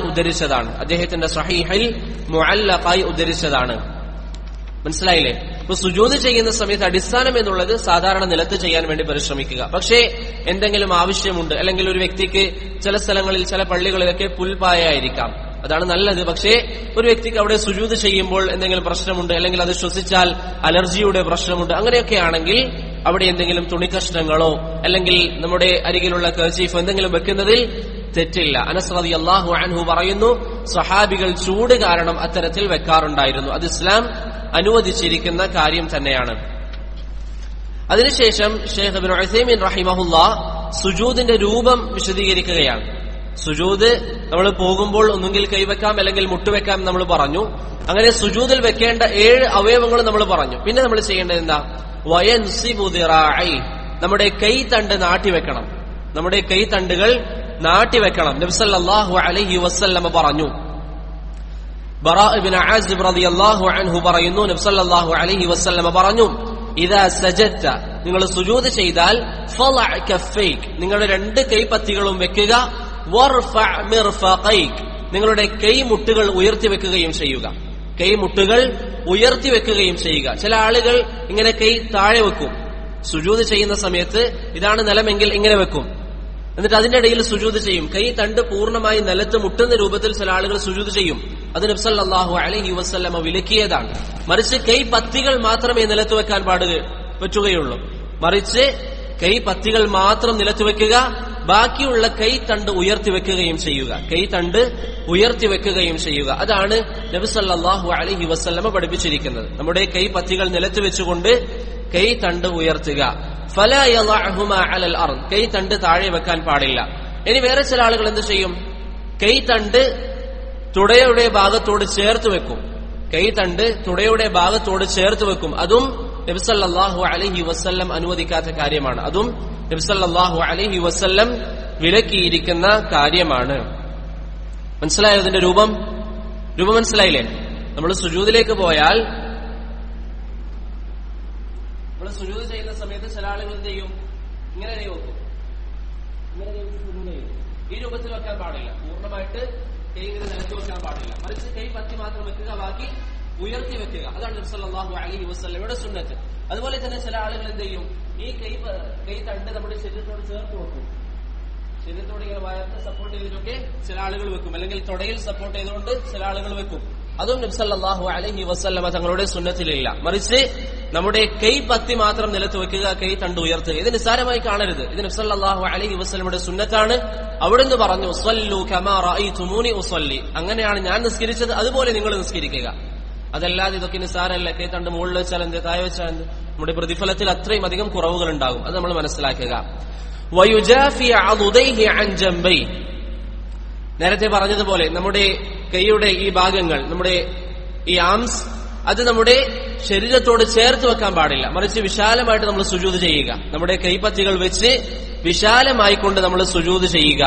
ഉദ്ധരിച്ചതാണ്. മനസ്സിലായില്ലേ? അപ്പൊ സുജൂദ് ചെയ്യുന്ന സമയത്ത് അടിസ്ഥാനം എന്നുള്ളത് സാധാരണ നിലത്ത് ചെയ്യാൻ വേണ്ടി പരിശ്രമിക്കുക. പക്ഷേ എന്തെങ്കിലും ആവശ്യമുണ്ട്, അല്ലെങ്കിൽ ഒരു വ്യക്തിക്ക് ചില സ്ഥലങ്ങളിൽ ചില പള്ളികളിലൊക്കെ പുൽപ്പായായിരിക്കാം, അതാണ് നല്ലത്. പക്ഷേ ഒരു വ്യക്തിക്ക് അവിടെ സുജൂദ് ചെയ്യുമ്പോൾ എന്തെങ്കിലും പ്രശ്നമുണ്ട്, അല്ലെങ്കിൽ അത് ശ്വസിച്ചാൽ അലർജിയുടെ പ്രശ്നമുണ്ട്, അങ്ങനെയൊക്കെ ആണെങ്കിൽ അവിടെ എന്തെങ്കിലും തുണിക്കഷ്ണങ്ങളോ അല്ലെങ്കിൽ നമ്മുടെ അരികിലുള്ള കർച്ചീഫ് എന്തെങ്കിലും വെക്കുന്നതിൽ തെറ്റില്ല. അനസ് റളിയല്ലാഹു അൻഹു പറയുന്നു, സഹാബികൾ ചൂട് കാരണം അത്തരത്തിൽ വെക്കാറുണ്ടായിരുന്നു. അത് ഇസ്ലാം അനുവദിച്ചിരിക്കുന്ന കാര്യം തന്നെയാണ്. അതിനുശേഷം ഷെയ്ഖ് ഇബ്നു ഉസൈമീൻ റഹിമഹുല്ലാ സുജൂദിന്റെ രൂപം വിശദീകരിക്കുകയാണ്. സുജൂദ് നമ്മൾ പോകുമ്പോൾ ഒന്നുകിൽ കൈവെക്കാം അല്ലെങ്കിൽ മുട്ടുവെക്കാം നമ്മൾ പറഞ്ഞു. അങ്ങനെ സുജൂദിൽ വെക്കേണ്ട 7 അവയവങ്ങൾ നമ്മൾ പറഞ്ഞു. പിന്നെ നമ്മൾ ചെയ്യേണ്ടത് എന്താ? വയൻസിബു ദിറാഇ, നമ്മുടെ കൈതണ്ട് നാട്ടിവെക്കണം. നമ്മുടെ കൈതണ്ടുകൾ നാട്ടിവെക്കണം. നബി സല്ലല്ലാഹു അലൈഹി വസല്ലം പറഞ്ഞു, ബറാ ഇബ്നു ആസിബ് റളിയല്ലാഹു അൻഹു പറയുന്നു, നബി സല്ലല്ലാഹു അലൈഹി വസല്ലം പറഞ്ഞു, ഇദാ സജദ്ത, നിങ്ങൾ സുജൂദ് ചെയ്താൽ ഫളഅ കഫൈക്, നിങ്ങളുടെ 2 കൈപ്പത്തികളും വെക്കുക, വർഫഅ മിർഫഖൈക്, നിങ്ങളുടെ കൈമുട്ടുകൾ ഉയർത്തിവെക്കുകയും ചെയ്യുക. കൈമുട്ടുകൾ ഉയർത്തിവെക്കുകയും ചെയ്യുക. ചില ആളുകൾ ഇങ്ങനെ കൈ താഴെ വെക്കും. സുജൂദ് ചെയ്യുന്ന സമയത്ത് ഇതാണ് നിലമെങ്കിൽ ഇങ്ങനെ വെക്കും, എന്നിട്ട് അതിന്റെ ഇടയിൽ സുജൂദ് ചെയ്യും. കൈ തണ്ട് പൂർണ്ണമായി നിലത്ത് മുട്ടുന്ന രൂപത്തിൽ ചില ആളുകൾ സുജൂദ് ചെയ്യും. അത് നബി സല്ലല്ലാഹു അലൈഹി വസല്ലമ വിലക്കിയതാണ്. മറിച്ച് കൈ പത്തികൾ മാത്രമേ നിലത്ത് വെക്കാൻ പറ്റുകയുള്ളൂ. മറിച്ച് കൈ പത്തികൾ മാത്രം നിലത്ത് വെക്കുക, ബാക്കിയുള്ള കൈ തണ്ട് ഉയർത്തിവെക്കുകയും ചെയ്യുക. കൈ തണ്ട് ഉയർത്തിവെക്കുകയും ചെയ്യുക. അതാണ് നബി സല്ലല്ലാഹു അലൈഹി വസല്ലമ പഠിപ്പിച്ചിരിക്കുന്നത്. നമ്മുടെ കൈ പത്തികൾ നിലത്ത് വെച്ചുകൊണ്ട് കൈ തണ്ട് ഉയർത്തുക. ഫലാ യളഅഹുമാ അലൽ അർദ്, കൈ തണ്ട് താഴെ വെക്കാൻ പാടില്ല. ഇനി വേറെ ചില ആളുകൾ എന്ത് ചെയ്യും? കൈ തണ്ട് തുടയുടെ ഭാഗത്തോട് ചേർത്ത് വെക്കും. കൈ തണ്ട് തുടയുടെ ഭാഗത്തോട് ചേർത്ത് വെക്കും. അതും നബി സല്ലല്ലാഹു അലൈഹി വസല്ലം അനുവദിക്കാത്ത കാര്യമാണ്. അതും നബി സല്ലല്ലാഹു അലൈഹി വസല്ലം വിലക്കിയിരിക്കുന്ന കാര്യമാണ്. മനസ്സിലായോ ഇതിന്റെ രൂപം മനസ്സിലായില്ലേ? നമ്മൾ സുജൂദിലേക്ക് പോയാൽ, നമ്മൾ സുജൂദ് ചെയ്യുന്ന സമയത്ത് ചില ആളുകൾ എന്ത് ചെയ്യും? ഇങ്ങനെ വെക്കും, ഈ രൂപത്തിൽ വെക്കാൻ പാടില്ല. പൂർണ്ണമായിട്ട് കൈ ഇങ്ങനെ നിലത്ത് വെക്കാൻ പാടില്ല. മറിച്ച് കൈ പത്തി മാത്രം വെക്കുക, ബാക്കി ഉയർത്തി വെക്കുക. അതാണ് നബി സല്ലല്ലാഹു അലൈഹി വസല്ലമയുടെ സുന്നത്ത്. അതുപോലെ തന്നെ ചില ആളുകൾ എന്ത് ചെയ്യും? ഈ കൈ തണ്ട് നമ്മുടെ ശരീരത്തോട് ചേർത്ത് വെക്കും. ശരീരത്തോട് ഇങ്ങനെ വയറിനെ സപ്പോർട്ട് ചെയ്തിട്ടൊക്കെ ചില ആളുകൾ വെക്കും, അല്ലെങ്കിൽ തൊടയിൽ സപ്പോർട്ട് ചെയ്തുകൊണ്ട് ചില ആളുകൾ വെക്കും. അതും നബി സല്ലല്ലാഹു അലൈഹി വസല്ലമ തങ്ങളുടെ സുന്നത്തിലില്ല. മറിച്ച് നമ്മുടെ കൈ പത്തി മാത്രം നിലത്ത് വെക്കുക, കൈ തണ്ട് ഉയർത്തുക. ഇത് നിസ്സാരമായി കാണരുത്. ഇത് നബി സല്ലല്ലാഹു അലൈഹി വസല്ലമയുടെ സുന്നത്താണ്. അവിടുന്ന് പറഞ്ഞു, സ്വല്ലു കമാ റഅയ്തുമൂനി ഉസല്ലി, അങ്ങനെയാണ് ഞാൻ നിസ്കരിച്ചത്, അതുപോലെ നിങ്ങൾ നിസ്കരിക്കുക. അതല്ലാതെ ഇതൊക്കെ നിസ്സാരമല്ല. കൈ തണ്ട് മുകളിൽ വെച്ചാൽ എന്ത്, താഴെ വെച്ചാൽ എന്ത്? നമ്മുടെ പ്രതിഫലത്തിൽ അത്രയും അധികം കുറവുകൾ ഉണ്ടാകും. അത് നമ്മൾ മനസ്സിലാക്കുക. വയുജാഫി അദുദൈഹി അൻ ജംബൈ, നേരത്തെ പറഞ്ഞതുപോലെ നമ്മുടെ കൈയുടെ ഈ ഭാഗങ്ങൾ, നമ്മുടെ ഈ ആംസ്, അത് നമ്മുടെ ശരീരത്തോട് ചേർത്ത് വെക്കാൻ പാടില്ല. മറിച്ച് വിശാലമായിട്ട് നമ്മൾ സുജൂദ് ചെയ്യുക. നമ്മുടെ കൈപ്പത്തികൾ വെച്ച് വിശാലമായിക്കൊണ്ട് നമ്മൾ സുജൂദ് ചെയ്യുക.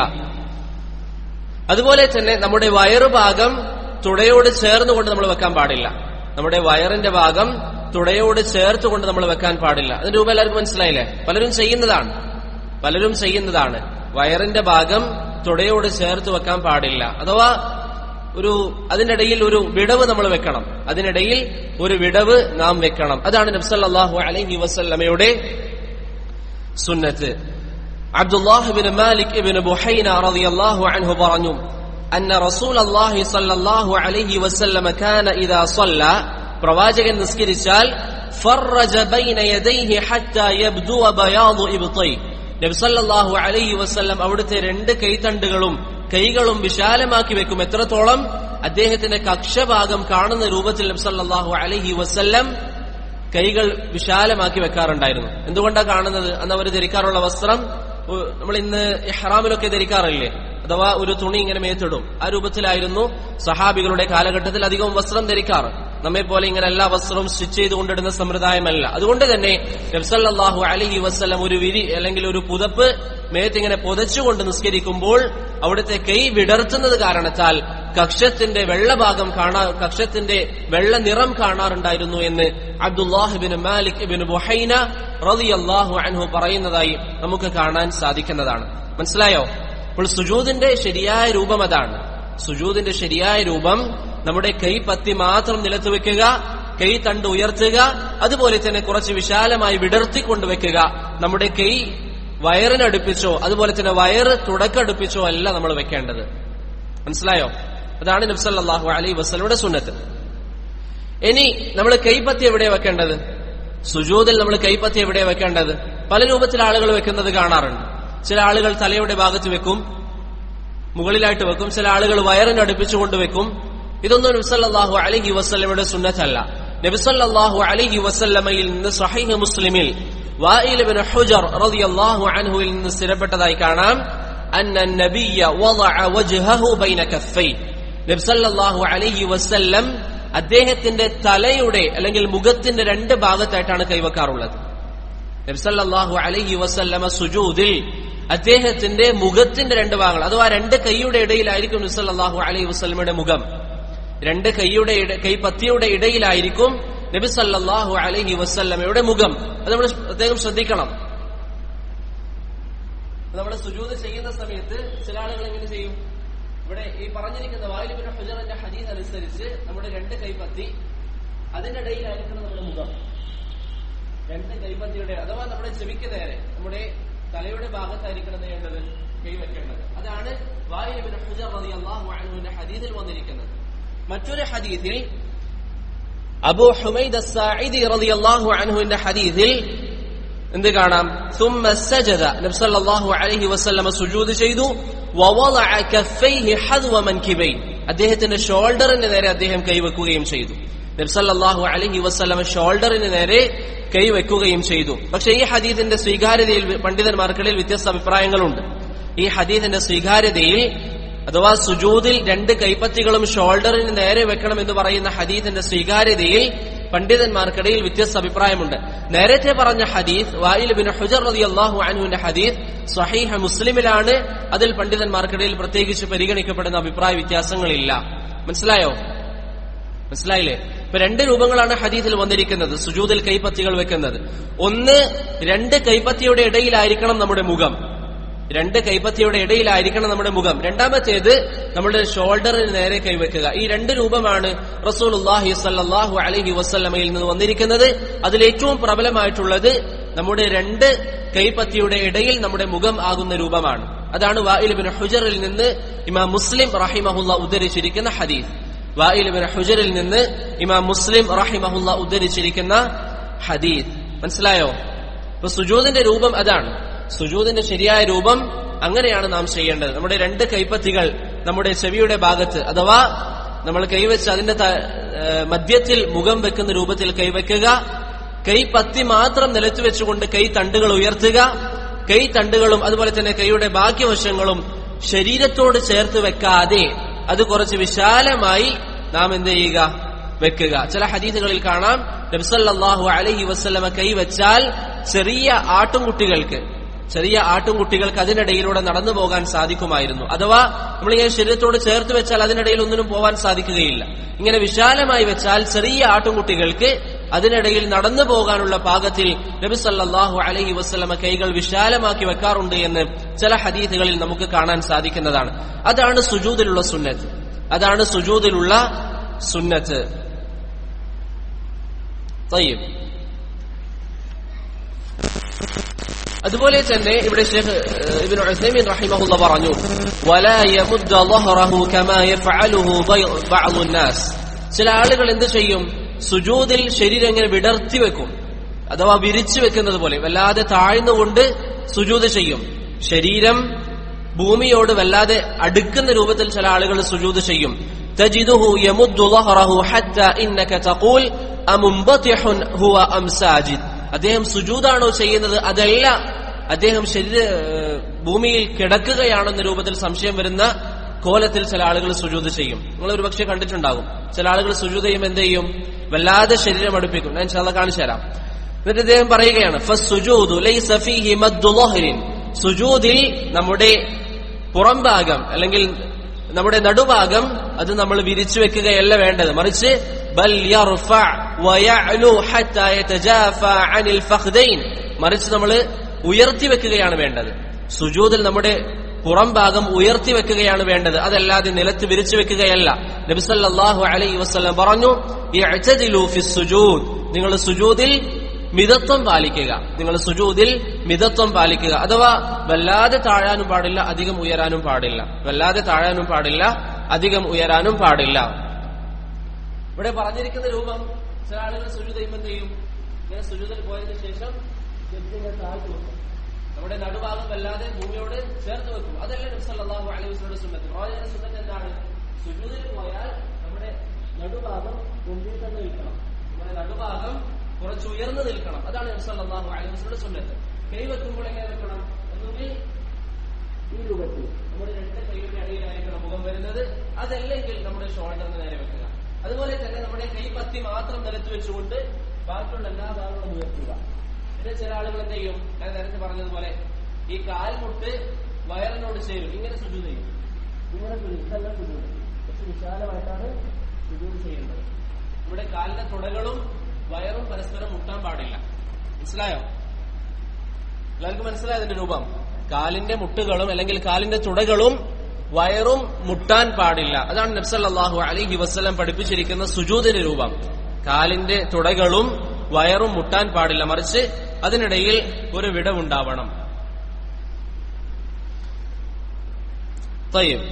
അതുപോലെ തന്നെ നമ്മുടെ വയറുഭാഗം തുടയോട് ചേർന്നുകൊണ്ട് നമ്മൾ വെക്കാൻ പാടില്ല. നമ്മുടെ വയറിന്റെ ഭാഗം തുടയോട് ചേർത്തുകൊണ്ട് നമ്മൾ വെക്കാൻ പാടില്ല. അതിന്റെ രൂപം എല്ലാവർക്കും മനസ്സിലായില്ലേ? പലരും ചെയ്യുന്നതാണ്. വയറിന്റെ ഭാഗം തുടയോട് ചേർത്ത് വെക്കാൻ പാടില്ല. അഥവാ അതിനിടയിൽ ഒരു വിടവ് നമ്മൾ വെക്കണം. അതിനിടയിൽ ഒരു വിടവ് നാം വെക്കണം. അതാണ് നബി സല്ലല്ലാഹു അലൈഹി വസല്ലമയുടെ സുന്നത്ത്. അബ്ദുല്ലാഹ് ഇബ്നു മാലിക് ഇബ്നു ബുഹൈന റളിയല്ലാഹു അൻഹു പറഞ്ഞു, അന്ന റസൂലല്ലാഹി സ്വല്ലല്ലാഹു അലൈഹി വസല്ലമ കാന ഇദാ സ്വല്ല, പ്രവാചകൻ നിസ്കരിച്ചാൽ ഫറജ ബൈന യദൈഹി ഹത്താ യബ്ദു ബയാദു ഇബ്തൈ, നബി സല്ലല്ലാഹു അലൈഹി വസല്ലം അവിടുത്തെ രണ്ട് കൈകളും വിശാലമാക്കി വെക്കും. എത്രത്തോളം? അദ്ദേഹത്തിന്റെ കക്ഷഭാഗം കാണുന്ന രൂപത്തിൽ നബി സല്ലല്ലാഹു അലൈഹി വസല്ലം കൈകൾ വിശാലമാക്കി വെക്കാറുണ്ടായിരുന്നു. എന്തുകൊണ്ടാണ് കാണുന്നത്? അന്ന് അവർ ധരിക്കാറുള്ള വസ്ത്രം നമ്മൾ ഇന്ന് ഇഹ്റാമിലൊക്കെ ധരിക്കാറില്ലേ? അഥവാ ഒരു തുണി ഇങ്ങനെ മേത്തിടും. ആ രൂപത്തിലായിരുന്നു സഹാബികളുടെ കാലഘട്ടത്തിൽ അധികവും വസ്ത്രം ധരിക്കാറ്. നമ്മെ പോലെ ഇങ്ങനെ എല്ലാ വസ്ത്രവും സ്റ്റിച്ച് ചെയ്ത് കൊണ്ടിടുന്ന സമ്പ്രദായമല്ല. അതുകൊണ്ട് തന്നെ നബി സല്ലല്ലാഹു അലൈഹി വസല്ലം ഒരു വിരി അല്ലെങ്കിൽ ഒരു പുതപ്പ് മേത്തിങ്ങനെ പുതച്ചുകൊണ്ട് നിസ്കരിക്കുമ്പോൾ അവിടുത്തെ കൈ വിടർത്തുന്നത് കാരണത്താൽ കക്ഷത്തിന്റെ കക്ഷത്തിന്റെ വെള്ള നിറം കാണാറുണ്ടായിരുന്നു എന്ന് അബ്ദുല്ലാഹ് ഇബ്നു മാലിക് ഇബ്നു ബുഹൈന റളിയല്ലാഹു അൻഹു പറയുന്നതായി നമുക്ക് കാണാൻ സാധിക്കുന്നതാണ്. മനസ്സിലായോ? അപ്പോൾ സുജൂദിന്റെ ശരിയായ രൂപം അതാണ്. സുജൂദിന്റെ ശരിയായ രൂപം നമ്മുടെ കൈ പത്തി മാത്രം നിലത്ത് വെക്കുക, കൈ തണ്ട് ഉയർത്തുക, അതുപോലെ തന്നെ കുറച്ച് വിശാലമായി വിടർത്തിക്കൊണ്ട് വെക്കുക. നമ്മുടെ കൈ വയറിനടുപ്പിച്ചോ അതുപോലെ തന്നെ വയറ് തുടക്കടുപ്പിച്ചോ അല്ല നമ്മൾ വെക്കേണ്ടത്. മനസ്സിലായോ? അതാണ് നബി സല്ലല്ലാഹു അലൈഹി വസല്ലമയുടെ സുന്നത്ത്. ഇനി നമ്മൾ കൈപ്പത്തി എവിടെ വെക്കേണ്ടത്? സുജൂദിൽ നമ്മൾ കൈപ്പത്തി എവിടെ വെക്കേണ്ടത്? പല രൂപത്തിൽ ആളുകൾ വെക്കുന്നത് കാണാറുണ്ട്. ചില ആളുകൾ തലയുടെ ഭാഗത്ത് വെക്കും, മുകളിലായിട്ട് വെക്കും. ചില ആളുകൾ വയറിനടുപ്പിച്ചുകൊണ്ട് വെക്കും. ഇതൊന്നും നബി സല്ലല്ലാഹു അലൈഹി വസല്ലമയുടെ സുന്നത്തല്ല. നബി സല്ലല്ലാഹു അലൈഹി വസല്ലമയിൽ നിന്ന് സ്വഹീഹ് മുസ്ലിമിൽ വാഇൽ ഇബ്നു ഹുജർ റളിയല്ലാഹു അൻഹുവിൽ നിന്ന് സ്ഥിരപ്പെട്ടതായി കാണാം, അന്ന നബിയ വദഅ വജ്ഹഹു ബൈന കഫൈ, നബി സല്ലല്ലാഹു അലൈഹി വസല്ലം അദ്ദേഹത്തിന്റെ തലയുടെ അല്ലെങ്കിൽ മുഖത്തിന്റെ രണ്ട് ഭാഗത്തായിട്ടാണ് കൈവെക്കാറുള്ളത്. നബി സല്ലല്ലാഹു അലൈഹി വസല്ലമ സുജൂദിൽ അദ്ദേഹത്തിന്റെ മുഖത്തിന്റെ രണ്ട് ഭാഗങ്ങൾ അഥവാ രണ്ട് കൈയുടെ ഇടയിലായിരിക്കും നബി സല്ലല്ലാഹു അലൈഹി വസല്ലമയുടെ മുഖം. രണ്ട് കൈപ്പത്തിയുടെ ഇടയിലായിരിക്കും നബി സല്ലല്ലാഹു അലൈഹി വസല്ലമയുടെ മുഖം. അത് നമ്മൾ പ്രത്യേകം ശ്രദ്ധിക്കണം. നമ്മൾ സുജൂദ് ചെയ്യുന്ന സമയത്ത് ചില ആളുകൾ എങ്ങനെ ചെയ്യും? ഇവിടെ ഈ പറഞ്ഞിരിക്കുന്ന വാഇൽ ഇബ്നു ഹുജറിന്റെ ഹദീസ് അനുസരിച്ച് നമ്മുടെ രണ്ട് കൈപ്പത്തി അതിന്റെ ഇടയിലായിരിക്കണം നമ്മുടെ മുഖം. രണ്ട് കൈപ്പത്തിയുടെ അഥവാ നമ്മുടെ ചെവിക്ക് നേരെ നമ്മുടെ തലയുടെ ഭാഗത്തായിരിക്കണം ചെയ്യേണ്ടത് കൈവെക്കേണ്ടത്. അതാണ് വാഇൽ ഇബ്നു ഹുജർ റളിയല്ലാഹു അൻഹുവിന്റെ ഹദീസിൽ വന്നിരിക്കുന്നത്. മറ്റൊരു ഹദീസിൽ അബൂ ഹുമൈദ് അസ്സാഇദി റളിയല്ലാഹു അൻഹുവിന്റെ ഹദീസിൽ എന്ത് കാണാം? ثم سجد, നബി സല്ലല്ലാഹു അലൈഹി വസല്ലം സുജൂദ് ചെയ്തു. വവളഅ കഫൈഹി ഹദ്വ മൻകിബൈ, അദ്ദേഹത്തിന്റെ ഷോൾഡറിന് നേരെ അദ്ദേഹം കൈവെക്കുകയും ചെയ്തു. നബി സല്ലല്ലാഹു അലൈഹി വസല്ലം ഷോൾഡറിന് നേരെ കൈവെക്കുകയും ചെയ്തു. പക്ഷെ ഈ ഹദീസിന്റെ സ്വീകാര്യതയിൽ പണ്ഡിതന്മാർക്കിടയിൽ വ്യത്യസ്ത അഭിപ്രായങ്ങളുണ്ട്. ഈ ഹദീസിന്റെ സ്വീകാര്യതയിൽ അഥവാ സുജൂദിൽ 2 കൈപ്പത്തികളും ഷോൾഡറിന് നേരെ വെക്കണം എന്ന് പറയുന്ന ഹദീസിന്റെ സ്വീകാര്യതയിൽ പണ്ഡിതന്മാർക്കിടയിൽ വ്യത്യസ്ത അഭിപ്രായമുണ്ട്. നേരത്തെ പറഞ്ഞ ഹദീസ് വായിൽ ബിൻ ഹുജർ റളിയല്ലാഹു അൻഹുവിന്റെ ഹദീസ് സ്വഹീഹ് മുസ്ലിമിലാണ്. അതിൽ പണ്ഡിതന്മാർക്കിടയിൽ പ്രത്യേകിച്ച് പരിഗണിക്കപ്പെടുന്ന അഭിപ്രായ വ്യത്യാസങ്ങളില്ല. മനസ്സിലായില്ലേ? ഇപ്പൊ 2 രൂപങ്ങളാണ് ഹദീസിൽ വന്നിരിക്കുന്നത് സുജൂദിൽ കൈപ്പത്തികൾ വെക്കുന്നത്. ഒന്ന്, 2 കൈപ്പത്തിയുടെ ഇടയിലായിരിക്കണം നമ്മുടെ മുഖം. 2 കൈപ്പത്തിയുടെ ഇടയിലായിരിക്കണം നമ്മുടെ മുഖം. രണ്ടാമത്തേത് നമ്മുടെ ഷോൾഡറിന് നേരെ കൈവെക്കുക. ഈ 2 രൂപമാണ് റസൂലുള്ളാഹി സ്വല്ലല്ലാഹു അലൈഹി വസല്ലമയിൽ നിന്ന് വന്നിരിക്കുന്നത്. അതിൽ ഏറ്റവും പ്രബലമായിട്ടുള്ളത് നമ്മുടെ 2 കൈപ്പത്തിയുടെ ഇടയിൽ നമ്മുടെ മുഖം ആകുന്ന രൂപമാണ്. അതാണ് വായിൽ ബിൻ ഹുജറിൽ നിന്ന് ഇമാം മുസ്ലിം റഹിമഹുല്ലാഹ് ഉദ്ധരിച്ചിരിക്കുന്ന ഹദീസ്. വായിൽ ബിൻ ഹുജറിൽ നിന്ന് ഇമാം മുസ്ലിം റഹിമഹുല്ലാഹ് ഉദ്ധരിച്ചിരിക്കുന്ന ഹദീസ്. മനസ്സിലായോ? അപ്പൊ സുജൂദിന്റെ രൂപം അതാണ്. സുജൂദിന്റെ ശരിയായ രൂപം അങ്ങനെയാണ് നാം ചെയ്യേണ്ടത്. നമ്മുടെ 2 കൈപ്പത്തികൾ നമ്മുടെ ചെവിയുടെ ഭാഗത്ത് അഥവാ നമ്മൾ കൈവച്ച് അതിന്റെ മധ്യത്തിൽ മുഖം വെക്കുന്ന രൂപത്തിൽ കൈവെക്കുക. കൈപ്പത്തി മാത്രം നിലത്ത് വെച്ചുകൊണ്ട് കൈ തണ്ടുകൾ ഉയർത്തുക. കൈ തണ്ടുകളും അതുപോലെ തന്നെ കൈയുടെ ബാക്കി വശങ്ങളും ശരീരത്തോട് ചേർത്ത് വെക്കാതെ അത് കുറച്ച് വിശാലമായി നാം എന്ത് ചെയ്യുക? വെക്കുക. ചില ഹദീസുകളിൽ കാണാം നബി സല്ലല്ലാഹു അലൈഹി വസല്ലമ കൈവച്ചാൽ ചെറിയ ആട്ടുംകുട്ടികൾക്ക് അതിനിടയിലൂടെ നടന്നു പോകാൻ സാധിക്കുമായിരുന്നു. അഥവാ നമ്മളിങ്ങനെ ശരീരത്തോട് ചേർത്ത് വെച്ചാൽ അതിനിടയിൽ ഒന്നിനും പോകാൻ സാധിക്കുകയില്ല. ഇങ്ങനെ വിശാലമായി വെച്ചാൽ ചെറിയ ആട്ടുംകുട്ടികൾക്ക് അതിനിടയിൽ നടന്നു പോകാനുള്ള പാകത്തിൽ നബി സല്ലല്ലാഹു അലൈഹി വസല്ലമ കൈകൾ വിശാലമാക്കി വെക്കാറുണ്ട് എന്ന് ചില ഹദീസുകളിൽ നമുക്ക് കാണാൻ സാധിക്കുന്നതാണ്. അതാണ് സുജൂദിലുള്ള സുന്നത്ത്. തയ്യിബ്. അതുപോലെ തന്നെ ഇവിടെ ശൈഖ് ഇബ്നു ഉസൈമീൻ റഹിമഹുല്ലാഹ് പറഞ്ഞു, വലാ യമുദ്ദ ളഹ്റഹു കമാ യഫഅലുഹു ബഅദു الناس. ചില ആളുകൾ എന്ത് ചെയ്യും? സുജൂദിൽ ശരീരം ഇങ്ങനെ വിടർത്തി വെക്കും, അഥവാ വിരിച്ചു വെക്കുന്നത് പോലെ വല്ലാതെ താഴ്ന്നുകൊണ്ട് സുജൂദ് ചെയ്യും. ശരീരം ഭൂമിയോട് വല്ലാതെ അടുക്കുന്ന രൂപത്തിൽ ചില ആളുകൾ സുജൂദ് ചെയ്യും. തജിദുഹു യമുദ്ദു ളഹ്റഹു ഹത്താ ഇന്നക തഖൂൽ അമുംബതിഹുൻ ഹുവ അം സാജിദ്. അദ്ദേഹം സുജൂദാണോ ചെയ്യുന്നത്, അതല്ല അദ്ദേഹം ഭൂമിയിൽ കിടക്കുകയാണെന്ന രൂപത്തിൽ സംശയം വരുന്ന കോലത്തിൽ ചില ആളുകൾ സുജൂദ് ചെയ്യും. നിങ്ങൾ ഒരു പക്ഷേ കണ്ടിട്ടുണ്ടാകും. ചില ആളുകൾ സുജൂദ് ചെയ്യുമ്പോൾ എന്ത് ചെയ്യും? വല്ലാതെ ശരീരം അടുപ്പിക്കും. ഞാൻ ഇൻഷാല്ലാഹ് കാണിച്ചു തരാം. എന്നിട്ട് അദ്ദേഹം പറയുകയാണ്, ഫസ്സുജൂദു ലൈസ ഫീഹി മദ്ദു ളഹ്റിൻ. സുജൂദിൽ നമ്മുടെ പുറംഭാഗം അല്ലെങ്കിൽ നമ്മുടെ നടുഭാഗം അത് നമ്മൾ വിരിച്ചു വെക്കുകയല്ല വേണ്ടത്, മറിച്ച് ബൽ യർഫഅ വയഅലു ഹത്താ യതജാഫാ അനിൽ ഫഖ്ദൈൻ. മറിച്ച് നമ്മൾ ഉയർത്തി വെക്കുകയാണ് വേണ്ടത്. സുജൂദിൽ നമ്മുടെ പുറം ഭാഗം ഉയർത്തി വെക്കുകയാണ് വേണ്ടത്, അതല്ലാതെ നിലത്ത് വിരിച്ചു വെക്കുകയല്ല. നബി സല്ലല്ലാഹു അലൈഹി വസല്ലം പറഞ്ഞു, ഇഅ്തദിലു ഫിസ് സുജൂദ്. നിങ്ങൾ സുജൂദിൽ മിതത്വം പാലിക്കുക. അഥവാ വല്ലാതെ താഴാനും പാടില്ല, അധികം ഉയരാനും പാടില്ല. ഇവിടെ പറഞ്ഞിരിക്കുന്ന രൂപം ചില ആളുകൾ സുജൂദ് ചെയ്യുമ്പോൾ എന്ത് ചെയ്യും? ഇങ്ങനെ സുജൂദിൽ പോയതിനു ശേഷം നമ്മുടെ നടുഭാഗം വല്ലാതെ ഭൂമിയോട് ചേർത്ത് വെക്കും. അതല്ല നബി സല്ലല്ലാഹു അലൈഹി വസല്ലം സുന്നത്ത്. പ്രവാചകന്റെ സുന്നത്ത് എന്താണ്? സുജൂദിൽ പോയാൽ നമ്മുടെ നടുഭാഗം മുമ്പിൽ തന്നെ നിൽക്കണം, നമ്മുടെ നടുഭാഗം കുറച്ച് ഉയർന്നു നിൽക്കണം. അതാണ് നബി സല്ലല്ലാഹു അലൈഹി വസല്ലം സുന്നത്ത്. കൈ വെക്കുമ്പോൾ എങ്ങനെ വെക്കണം? ഒന്നുകിൽ ഈ രൂപത്തിൽ നമ്മുടെ 2 കൈയുടെ ഇടയിലായിരിക്കണം മുഖം വരുന്നത്, അതല്ലെങ്കിൽ നമ്മുടെ ഷോൾഡറിന് നേരെ വെക്കുക. അതുപോലെ തന്നെ നമ്മുടെ കൈപ്പത്തി മാത്രം നിലത്ത് വെച്ചുകൊണ്ട് ബാക്കിയുള്ള എല്ലാ ഭാഗങ്ങളും ഉയർത്തുക. പിന്നെ ചില ആളുകൾ എന്ത് ചെയ്യും? ഞാൻ നേരത്തെ പറഞ്ഞതുപോലെ ഈ കാൽമുട്ട് വയറിനോട് ചേരും, ഇങ്ങനെ സുജൂദ് ചെയ്യും. ഇതെല്ലാം സുജൂദ് കുറച്ച് വിശാലമായിട്ടാണ് സുജൂദ് ചെയ്യേണ്ടത്. ഇവിടെ കാലിന്റെ തുടകളും വയറും പരസ്പരം മുട്ടാൻ പാടില്ല. മനസ്സിലായോ? എല്ലാവർക്കും മനസ്സിലായോ ഇതിന്റെ രൂപം? കാലിന്റെ മുട്ടുകളും അല്ലെങ്കിൽ കാലിന്റെ തുടകളും വയറും മുട്ടാൻ പാടില്ല. അതാണ് നബി സല്ലല്ലാഹു അലൈഹി വസല്ലം പഠിപ്പിച്ചിരിക്കുന്ന സുജൂദിന്റെ രൂപം. കാലിന്റെ തുടകളും വയറും മുട്ടാൻ പാടില്ല, മറിച്ച് അതിനിടയിൽ ഒരു വിടവുണ്ടാവണം. തയ്യിബ്.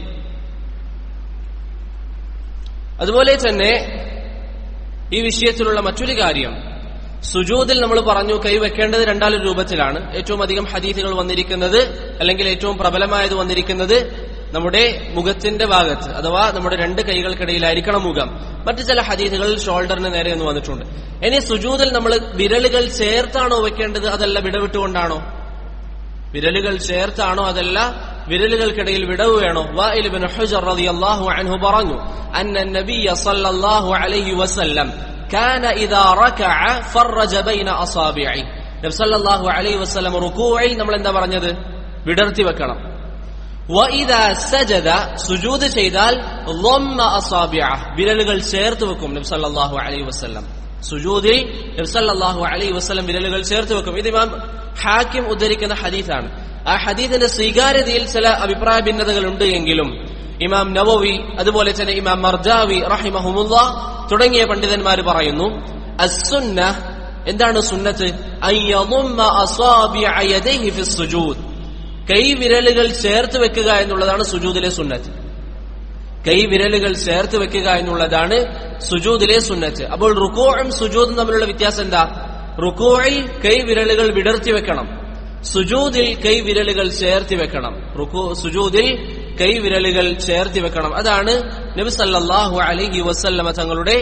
അതുപോലെ തന്നെ ഈ വിഷയത്തിലുള്ള മറ്റൊരു കാര്യം, സുജൂദിൽ നമ്മൾ പറഞ്ഞു കൈവെക്കേണ്ടത് 2 രൂപത്തിലാണ്. ഏറ്റവും അധികം ഹദീസുകൾ വന്നിരിക്കുന്നത് അല്ലെങ്കിൽ ഏറ്റവും പ്രബലമായത് വന്നിരിക്കുന്നത് നമ്മുടെ മുഖത്തിന്റെ ഭാഗത്ത്, അഥവാ നമ്മുടെ രണ്ട് കൈകൾക്കിടയിലായിരിക്കണം മുഖം. മറ്റു ചില ഹദീസുകളിൽ ഷോൾഡറിന് നേരെ എന്ന് വന്നിട്ടുണ്ട്. ഇനി സുജൂദിൽ നമ്മൾ വിരലുകൾ ചേർത്താണോ വെക്കേണ്ടത്, അതല്ല വിടവിട്ടുകൊണ്ടാണോ? വിരലുകൾ ചേർത്താണോ, അതല്ല വിരലുകൾക്കിടയിൽ വിടവ് വേണോ? വാഇൽ ഇബ്നു ഹുജർ റളിയല്ലാഹു അൻഹു പറഞ്ഞു, അന്ന നബിയ സല്ലല്ലാഹു അലൈഹി വസല്ലം കാന ഇദാ റകഅ ഫറജ ബൈന അസാബിഇ. നബി സല്ലല്ലാഹു അലൈഹി വസല്ലം റുകൂഇൽ നമ്മൾ എന്താ പറഞ്ഞത്? വിടർത്തി വെക്കണം. വഇദാ സജദ, സുജൂദ് ചെയ്താൽ ളമ്മ അസാബിഅ, വിരലുകൾ ചേർത്ത് വെക്കും നബി സല്ലല്ലാഹു അലൈഹി വസല്ലം. സുജൂദിൽ നബി സല്ലല്ലാഹു അലൈഹി വസല്ലം വിരലുകൾ ചേർത്ത് വെക്കും. ഇത് ഇമാം ഹാക്കിം ഉദ്ധരിക്കുന്ന ഹദീസാണ്. ആ ഹദീസിന്റെ സ്വീകാര്യതയിൽ ചില അഭിപ്രായ ഭിന്നതകൾ ഉണ്ട് എങ്കിലും ഇമാം നവവി, അതുപോലെ തന്നെ ഇമാം മർജാവി റഹിമഹുമുല്ലാ തുടങ്ങിയ പണ്ഡിതന്മാർ പറയുന്നു, അസ്സുന്ന, എന്താണ് സുന്നത്ത്? അയ്യദുമ്മ അസാബിഅ യദൈഹി ഫിസ്സുജൂദ്, കൈവിരലുകൾ ചേർത്ത് വെക്കുക എന്നുള്ളതാണ് സുജൂദിലെ സുന്നത്ത്. കൈവിരലുകൾ ചേർത്ത് വെക്കുക എന്നുള്ളതാണ് സുജൂദിലെ സുന്നത്ത്. അപ്പോൾ റുകൂഉം സുജൂദും തമ്മിലുള്ള വ്യത്യാസം എന്താ? റുകൂഇൽ കൈവിരലുകൾ വിടർത്തി വെക്കണം, സുജൂദിൽ കൈവിരലുകൾ ചേർത്തി വെക്കണം. സുജൂദിൽ കൈവിരലുകൾ ചേർത്തി വെക്കണം. അതാണ് നബി സല്ലല്ലാഹു അലൈഹി വസല്ലമ തങ്ങളുടെ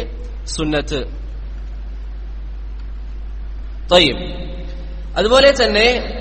സുന്നത്ത്. തയ്യിബ്. അതുപോലെ തന്നെ